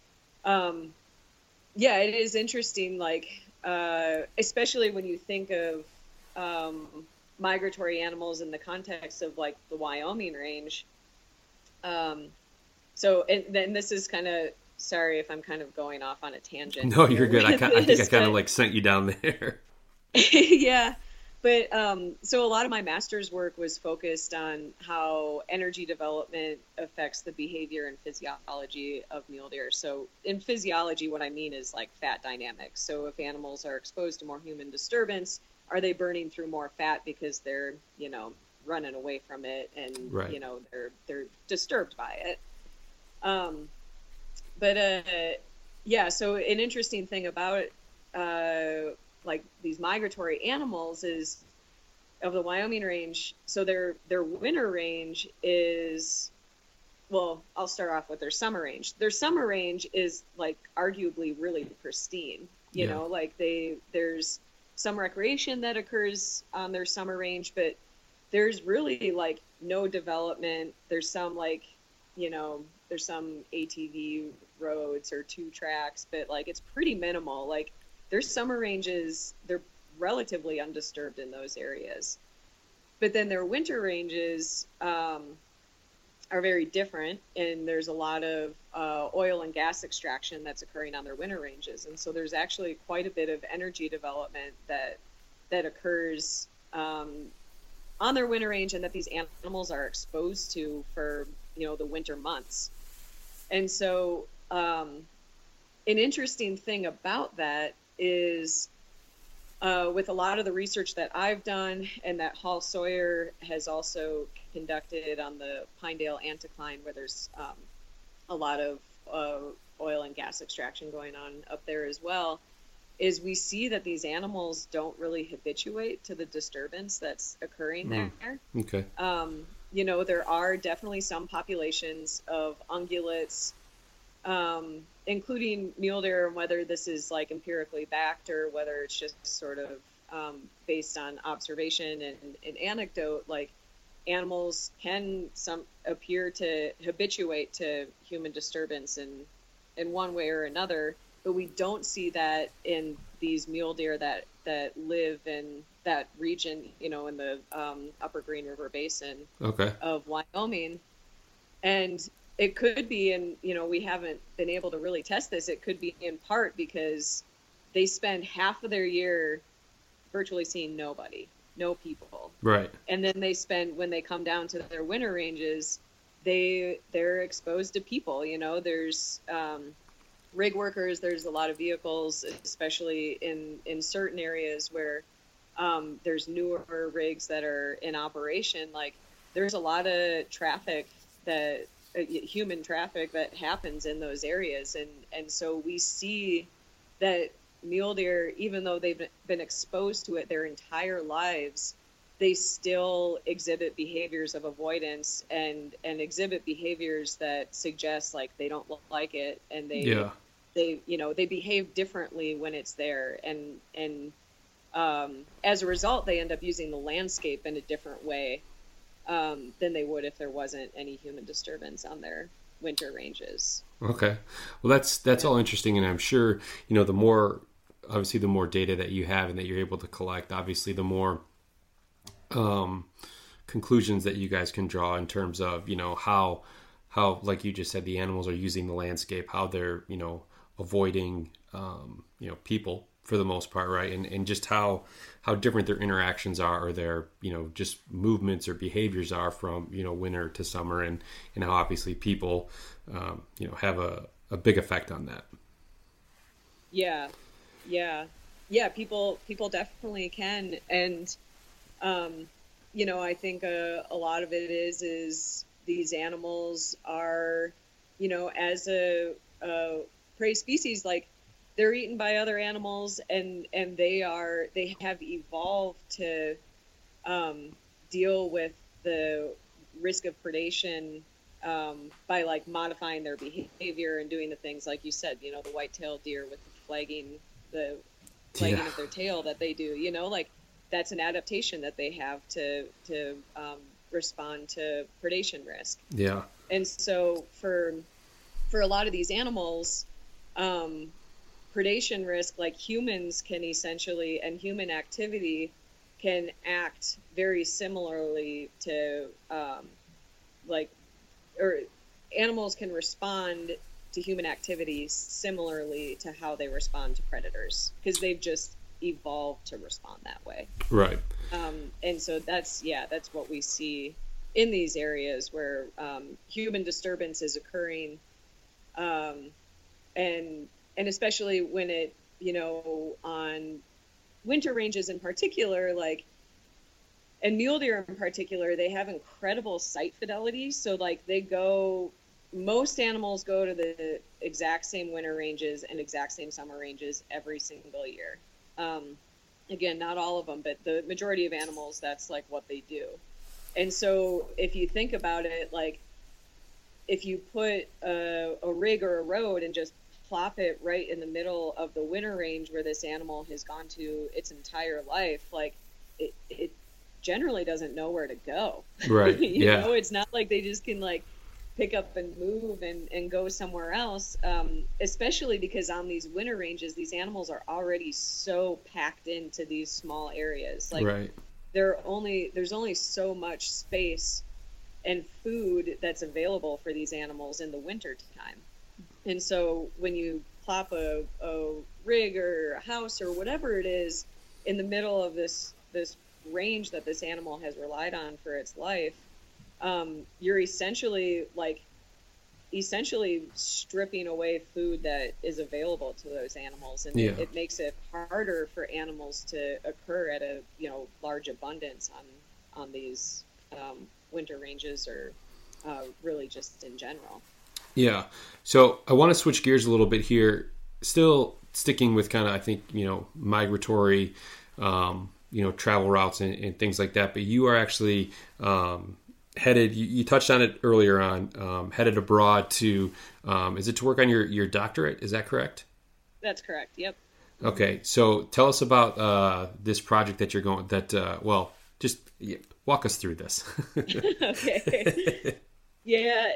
yeah, it is interesting, like especially when you think of migratory animals in the context of like the Wyoming range. um, so, and then this is kind of, sorry if I'm kind of going off on a tangent No, you're here good. I with think I this, kind of but like sent you down there. yeah. But so a lot of my master's work was focused on how energy development affects the behavior and physiology of mule deer. So in physiology, what I mean is like fat dynamics. So if animals are exposed to more human disturbance, are they burning through more fat because they're, running away from it, and Right. they're disturbed by it. Um, but yeah, so an interesting thing about like these migratory animals is of the Wyoming range. So their winter range is, well, I'll start off with their summer range. Their summer range is like arguably really pristine. Yeah. Like there's some recreation that occurs on their summer range, but there's really like no development. There's some like, there's some ATV roads or 2 tracks, but like it's pretty minimal. Like their summer ranges, they're relatively undisturbed in those areas. But then their winter ranges are very different, and there's a lot of oil and gas extraction that's occurring on their winter ranges. And so there's actually quite a bit of energy development that occurs on their winter range, and that these animals are exposed to for the winter months. And so an interesting thing about that is with a lot of the research that I've done and that Hall Sawyer has also conducted on the Pinedale anticline, where there's a lot of oil and gas extraction going on up there as well, is we see that these animals don't really habituate to the disturbance that's occurring there. Okay. There are definitely some populations of ungulates, including mule deer, and whether this is like empirically backed or whether it's just sort of based on observation and anecdote, like animals can appear to habituate to human disturbance in one way or another, but we don't see that in these mule deer that live in that region, in the upper Green River Basin of Wyoming. And it could be, and we haven't been able to really test this, it could be in part because they spend half of their year virtually seeing no people. Right. And then when they come down to their winter ranges, they're exposed to people. There's rig workers, there's a lot of vehicles, especially in certain areas where there's newer rigs that are in operation. Like there's a lot of traffic human traffic that happens in those areas. And so we see that mule deer, even though they've been exposed to it their entire lives, they still exhibit behaviors of avoidance and exhibit behaviors that suggest like they don't like it, and they behave differently when it's there. And as a result, they end up using the landscape in a different way than they would if there wasn't any human disturbance on their winter ranges. Okay. Well, that's all interesting. And I'm sure, the more data that you have and that you're able to collect, obviously the more conclusions that you guys can draw in terms of, how, like you just said, the animals are using the landscape, how they're, avoiding, people for the most part, right? And just how different their interactions are, or their, just movements or behaviors are from, winter to summer, and how obviously people, have a big effect on that. Yeah. People definitely can. And, I think a lot of it is these animals are, as a prey species, like they're eaten by other animals, and they have evolved to deal with the risk of predation by like modifying their behavior and doing the things like you said, the white-tailed deer with the flagging of their tail that they do, like that's an adaptation that they have to respond to predation risk. Yeah. And so for a lot of these animals, predation risk, like humans can essentially, and human activity can act very similarly to, or animals can respond to human activity similarly to how they respond to predators, because they've just evolved to respond that way. Right. And so that's what we see in these areas where human disturbance is occurring, and especially when it, on winter ranges in particular, like, and mule deer in particular, they have incredible sight fidelity. So like most animals go to the exact same winter ranges and exact same summer ranges every single year. Again, not all of them, but the majority of animals, that's like what they do. And so if you think about it, like if you put a rig or a road and just plop it right in the middle of the winter range where this animal has gone to its entire life, like it generally doesn't know where to go. Right. you know, it's not like they just can like pick up and move and go somewhere else, especially because on these winter ranges, these animals are already so packed into these small areas. Like right. there's only so much space and food that's available for these animals in the winter time. And so when you plop a rig or a house or whatever it is in the middle of this range that this animal has relied on for its life, you're essentially stripping away food that is available to those animals, and it makes it harder for animals to occur at a large abundance on these winter ranges, or really just in general. Yeah. So I want to switch gears a little bit here, still sticking with kind of, I think, migratory, travel routes and things like that. But you are actually headed, you touched on it earlier on, headed abroad to, is it to work on your doctorate? Is that correct? That's correct. Yep. Okay. So tell us about this project that you're going, just walk us through this. Okay. Yeah.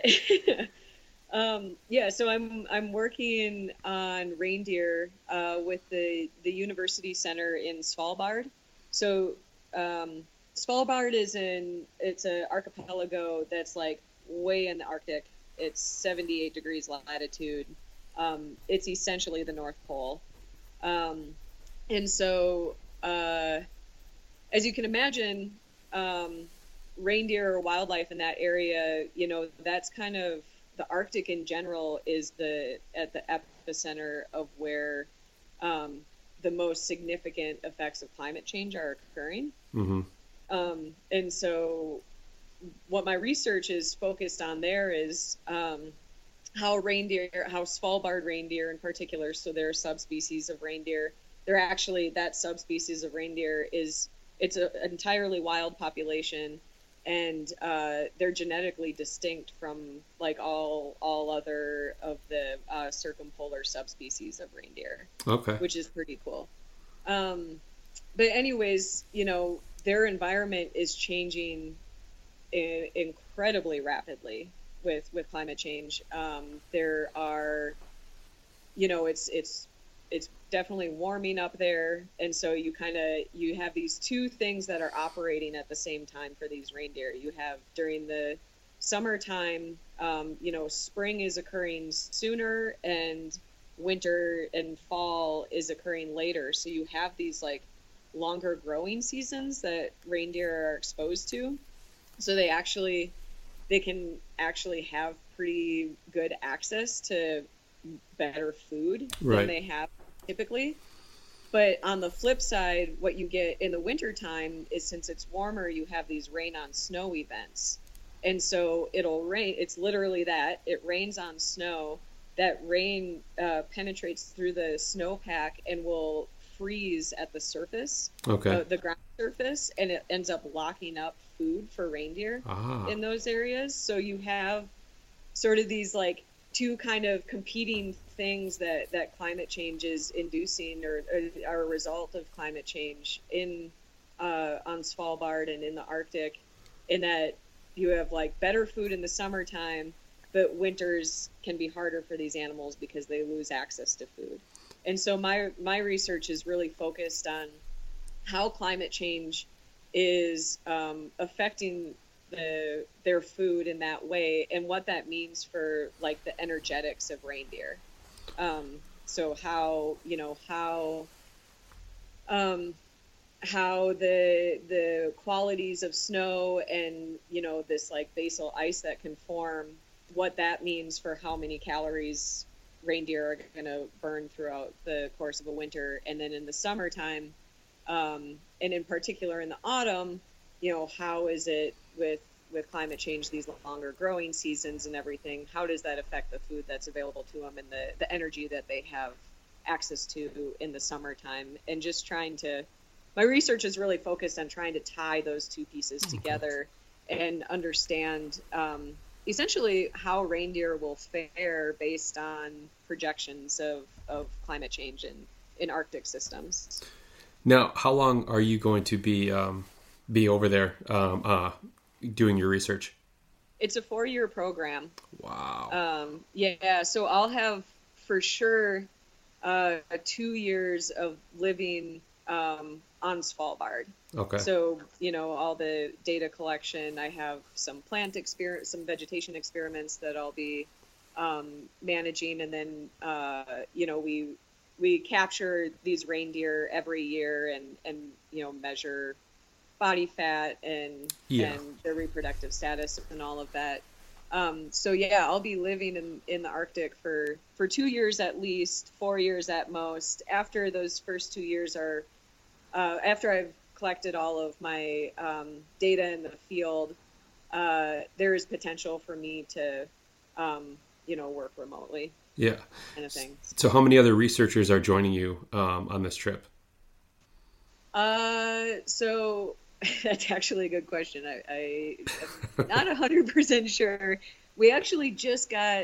So I'm working on reindeer with the University Center in Svalbard. So Svalbard it's an archipelago that's like way in the Arctic. It's 78 degrees latitude. It's essentially the North Pole. And so as you can imagine, reindeer or wildlife in that area, that's kind of, the Arctic in general is at the epicenter of where the most significant effects of climate change are occurring. Mm-hmm. And so what my research is focused on there is how Svalbard reindeer in particular, so there are subspecies of reindeer. They're actually, that subspecies of reindeer it's an entirely wild population, and they're genetically distinct from like all other of the circumpolar subspecies of reindeer. Okay. Which is pretty cool. But anyways, their environment is changing incredibly rapidly with climate change. There are, it's definitely warming up there, and so you have these two things that are operating at the same time for these reindeer. You have, during the summertime, spring is occurring sooner, and winter and fall is occurring later. So you have these like longer growing seasons that reindeer are exposed to. So they can actually have pretty good access to better food than they have typically. But on the flip side, what you get in the winter time is, since it's warmer, you have these rain on snow events. And so it'll rain. It's literally that. It rains on snow. That rain penetrates through the snowpack and will freeze at the surface, the ground surface, and it ends up locking up food for reindeer in those areas. So you have sort of these like two kind of competing things that climate change is inducing, or are a result of climate change on Svalbard and in the Arctic, in that you have like better food in the summertime, but winters can be harder for these animals because they lose access to food. And so my research is really focused on how climate change is affecting their food in that way, and what that means for like the energetics of reindeer. So how the qualities of snow and this like basal ice that can form, what that means for how many calories reindeer are going to burn throughout the course of a winter. And then in the summertime, and in particular in the autumn, how is it with climate change, these longer growing seasons and everything, how does that affect the food that's available to them and the energy that they have access to in the summertime? And just my research is really focused on trying to tie those two pieces together and understand essentially how reindeer will fare based on projections of climate change in Arctic systems. Now, how long are you going to be over there doing your research? It's a 4-year program. Wow. Yeah, so I'll have for sure 2 years of living on Svalbard. Okay. So, all the data collection, I have some some vegetation experiments that I'll be managing. And then, we capture these reindeer every year and measure body fat and their reproductive status and all of that. So yeah, I'll be living in the Arctic for 2 years at least, 4 years at most. After those first 2 years are, after I've collected all of my data in the field, there is potential for me to, work remotely. Yeah. Kind of thing. So how many other researchers are joining you on this trip? So that's actually a good question. I am not 100% sure. We actually just got,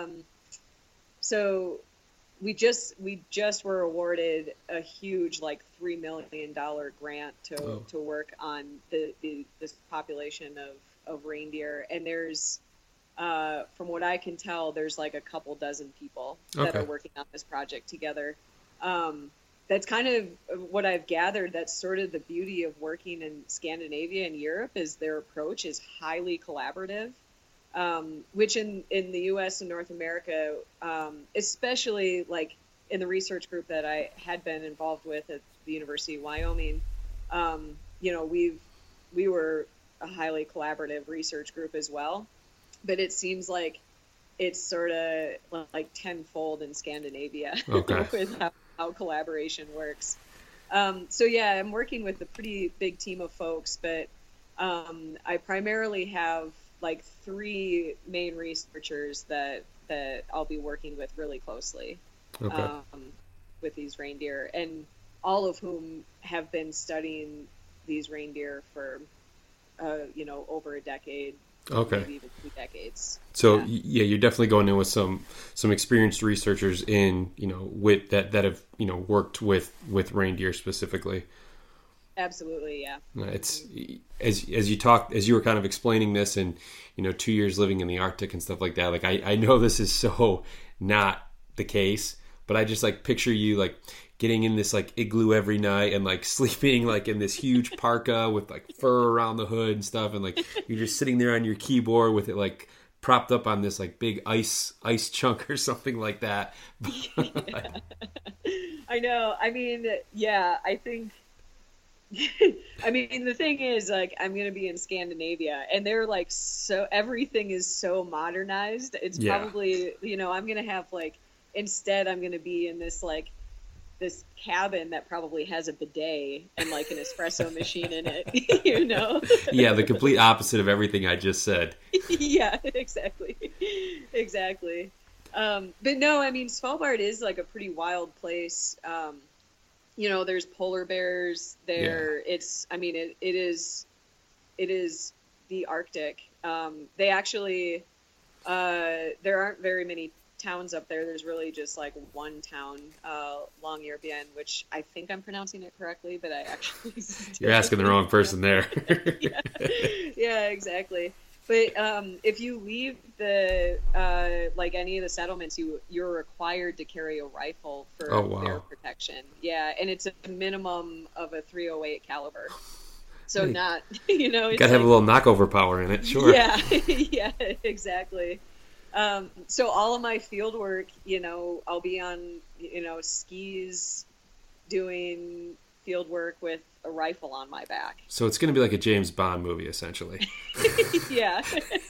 so we just were awarded a huge, like $3 million grant to work on this population of reindeer. And there's, from what I can tell, there's like a couple dozen people that are working on this project together. That's kind of what I've gathered. That's sort of the beauty of working in Scandinavia and Europe, is their approach is highly collaborative, which in the U.S. and North America, especially like in the research group that I had been involved with at the University of Wyoming, we were a highly collaborative research group as well. But it seems like it's sort of like tenfold in Scandinavia with how collaboration works. So yeah, I'm working with a pretty big team of folks, but I primarily have like 3 main researchers that I'll be working with really closely with these reindeer, and all of whom have been studying these reindeer for over a decade. Maybe even 2 decades. So yeah, you're definitely going in with some experienced researchers in with that have worked with reindeer specifically. Absolutely, yeah. It's as you were kind of explaining this, and 2 years living in the Arctic and stuff like that. Like I know this is so not the case, but I just like picture you like getting in this like igloo every night and like sleeping like in this huge parka with like fur around the hood and stuff, and like you're just sitting there on your keyboard with it like propped up on this like big ice chunk or something like that. Yeah. I know. I mean, yeah, I think I mean, the thing is, like, I'm going to be in Scandinavia, and they're like, so everything is so modernized. It's probably, I'm going to have like, instead I'm going to be in this this cabin that probably has a bidet and like an espresso machine in it, Yeah, the complete opposite of everything I just said. Yeah, exactly. But no, I mean, Svalbard is like a pretty wild place. There's polar bears there. Yeah. It is the Arctic. They actually, there aren't very many towns up there. There's really just like one town, Longyearbyen, which I think I'm pronouncing it correctly, but I actually you're asking the wrong person there. Yeah, exactly. But if you leave the like any of the settlements, you're required to carry a rifle for bear protection. Yeah, and it's a minimum of a .308 caliber. So not, you know, it's gotta have a little knockover power in it. Sure. Yeah, yeah, exactly. So all of my field work, you know, I'll be on, you know, skis doing field work with a rifle on my back. So it's going to be like a James Bond movie, essentially. Yeah.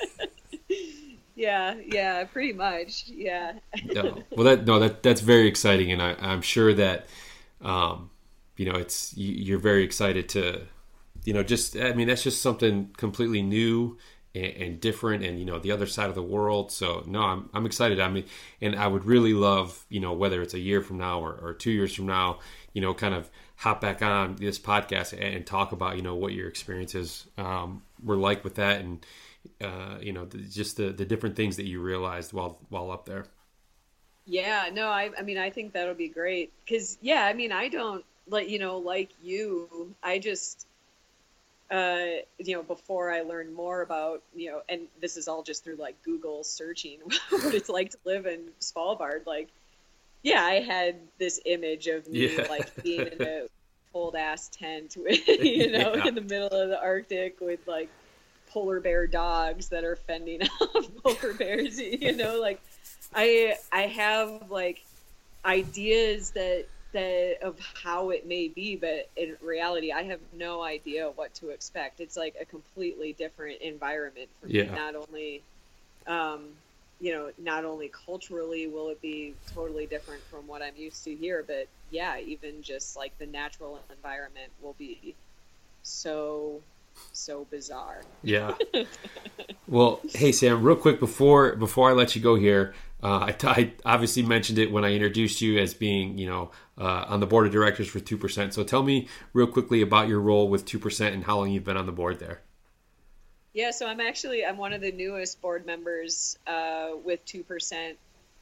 yeah, pretty much. Yeah. Well, that's very exciting. And I'm sure that, you know, you're very excited to, you know, that's just something completely new and different, and, you know, the other side of the world. So no, I'm excited. I mean, and I would really love, you know, whether it's a year from now or 2 years from now, you know, kind of hop back on this podcast and talk about, you know, what your experiences were like with that, and you know, just the different things that you realized while up there. Yeah, no, I mean, I think that'll be great, because yeah, I mean, I don't like you, I just you know, before I learned more about, you know, and this is all just through like Google searching what it's like to live in Svalbard, like, yeah, I had this image of me like being in a cold ass tent with, you know, in the middle of the Arctic with like polar bear dogs that are fending off polar bears, you know, like I have like ideas that of how it may be, but in reality I have no idea what to expect. It's like a completely different environment for me. Not only you know, not only culturally will it be totally different from what I'm used to here, but yeah, even just like the natural environment will be so bizarre. Yeah. Well, hey Sam, real quick before I let you go here, I obviously mentioned it when I introduced you as being, you know, on the board of directors for 2%. So tell me real quickly about your role with 2% and how long you've been on the board there. Yeah, so I'm one of the newest board members with 2%.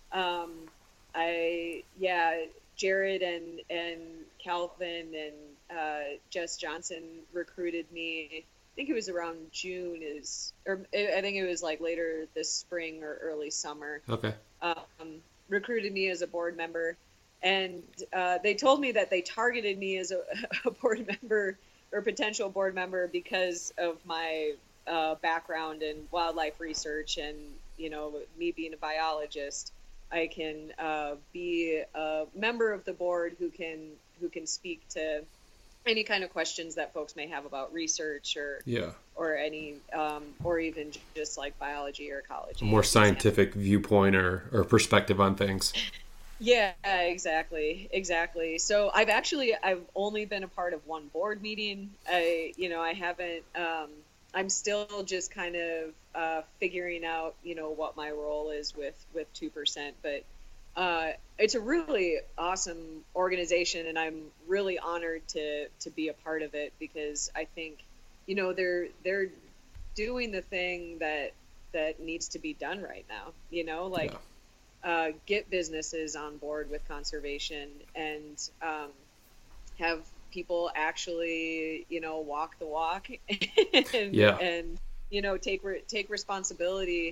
Jared and Calvin and Jess Johnson recruited me. I think it was around June, I think it was like later this spring or early summer. Okay. Recruited me as a board member, and they told me that they targeted me as a board member or potential board member because of my background in wildlife research, and, you know, me being a biologist, I can be a member of the board who can speak to any kind of questions that folks may have about research or any or even just like biology or ecology. A more scientific viewpoint or perspective on things. Yeah, exactly. So I've only been a part of one board meeting. I haven't. I'm still just kind of figuring out, you know, what my role is with 2%, but it's a really awesome organization, and I'm really honored to be a part of it, because I think, you know, they're doing the thing that needs to be done right now, you know, like get businesses on board with conservation, and have people actually, you know, walk the walk and you know, take responsibility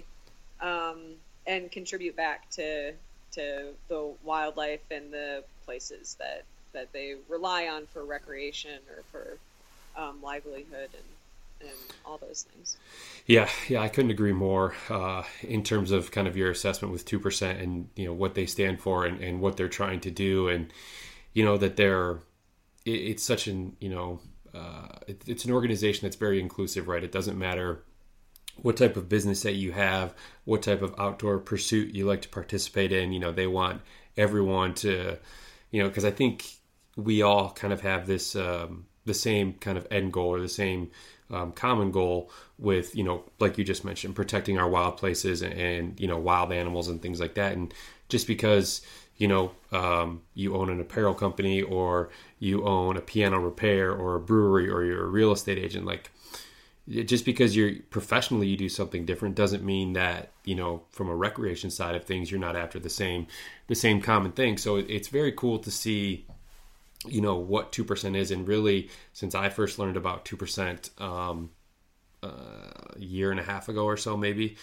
and contribute back to the wildlife and the places that they rely on for recreation or for livelihood and all those things. Yeah, I couldn't agree more in terms of kind of your assessment with 2% and, you know, what they stand for and what they're trying to do, and, you know, that it's such an, you know, it's an organization that's very inclusive, right? It doesn't matter what type of business that you have, what type of outdoor pursuit you like to participate in. You know, they want everyone to, you know, because I think we all kind of have this, the same kind of end goal, or the same common goal with, you know, like you just mentioned, protecting our wild places and, you know, wild animals and things like that. And just because, you know, you own an apparel company, or you own a piano repair, or a brewery, or you're a real estate agent, like, just because you're professionally you do something different doesn't mean that, you know, from a recreation side of things, you're not after the same common thing. So it's very cool to see, you know, what 2% is. And really, since I first learned about 2%, a year and a half ago or so, maybe.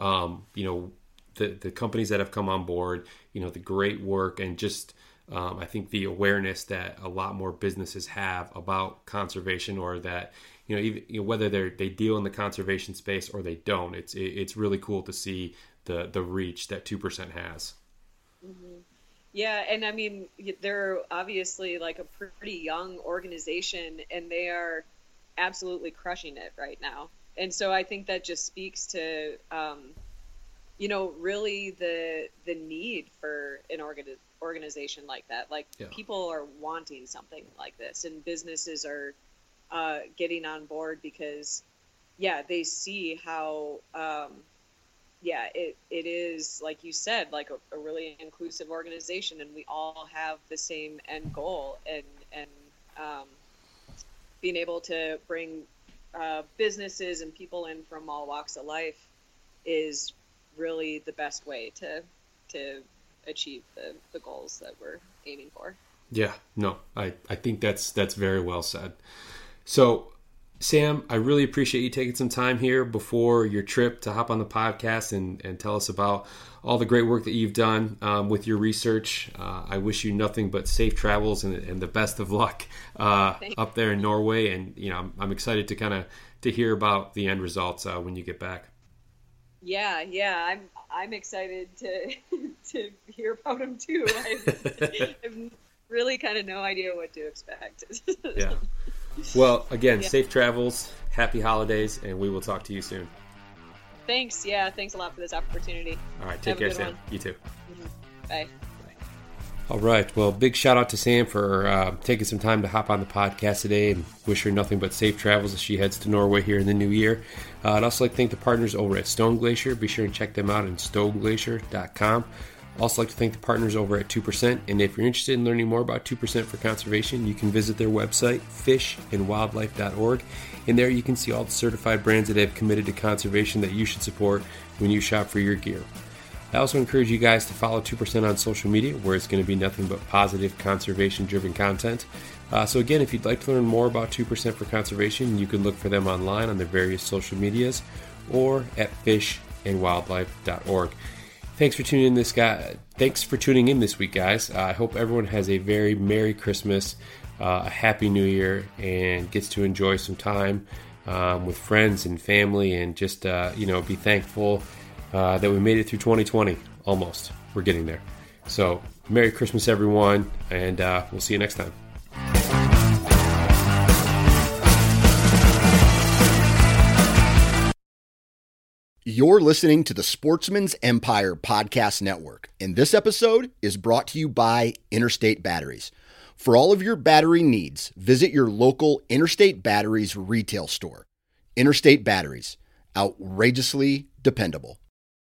The companies that have come on board, the great work, and just I think the awareness that a lot more businesses have about conservation, or that even whether they deal in the conservation space or they don't, it's really cool to see the reach that 2% has. Mm-hmm. Yeah, and I mean, they're obviously like a pretty young organization, and they are absolutely crushing it right now. And so I think that just speaks to, really the need for an organization like that. Like, people are wanting something like this, and businesses are getting on board because, they see how, it is, like you said, like a really inclusive organization, and we all have the same end goal, and being able to bring businesses and people in from all walks of life is really the best way to achieve the goals that we're aiming for. Yeah, no, I think that's very well said. So, Sam, I really appreciate you taking some time here before your trip to hop on the podcast and tell us about all the great work that you've done with your research. I wish you nothing but safe travels and the best of luck up there in Norway. And, I'm excited to hear about the end results when you get back. Yeah, I'm excited to hear about them too. I've really kind of no idea what to expect. Yeah. Well, again, safe travels, happy holidays, and we will talk to you soon. Thanks. Yeah, thanks a lot for this opportunity. All right, take care, Sam. You too. Mm-hmm. Bye. All right. Well, big shout out to Sam for taking some time to hop on the podcast today, and wish her nothing but safe travels as she heads to Norway here in the new year. I'd also like to thank the partners over at Stone Glacier. Be sure and check them out at stoneglacier.com. Also like to thank the partners over at 2%, and if you're interested in learning more about 2% for conservation, you can visit their website, fishandwildlife.org, and there you can see all the certified brands that have committed to conservation that you should support when you shop for your gear. I also encourage you guys to follow 2% on social media, where it's going to be nothing but positive conservation-driven content. So again, if you'd like to learn more about 2% for conservation, you can look for them online on their various social medias or at fishandwildlife.org. Thanks for tuning in this week, guys. I hope everyone has a very Merry Christmas, a Happy New Year, and gets to enjoy some time with friends and family, and just be thankful that we made it through 2020. Almost, we're getting there. So, Merry Christmas, everyone, and we'll see you next time. You're listening to the Sportsman's Empire Podcast Network, and this episode is brought to you by Interstate Batteries. For all of your battery needs, visit your local Interstate Batteries retail store. Interstate Batteries, outrageously dependable.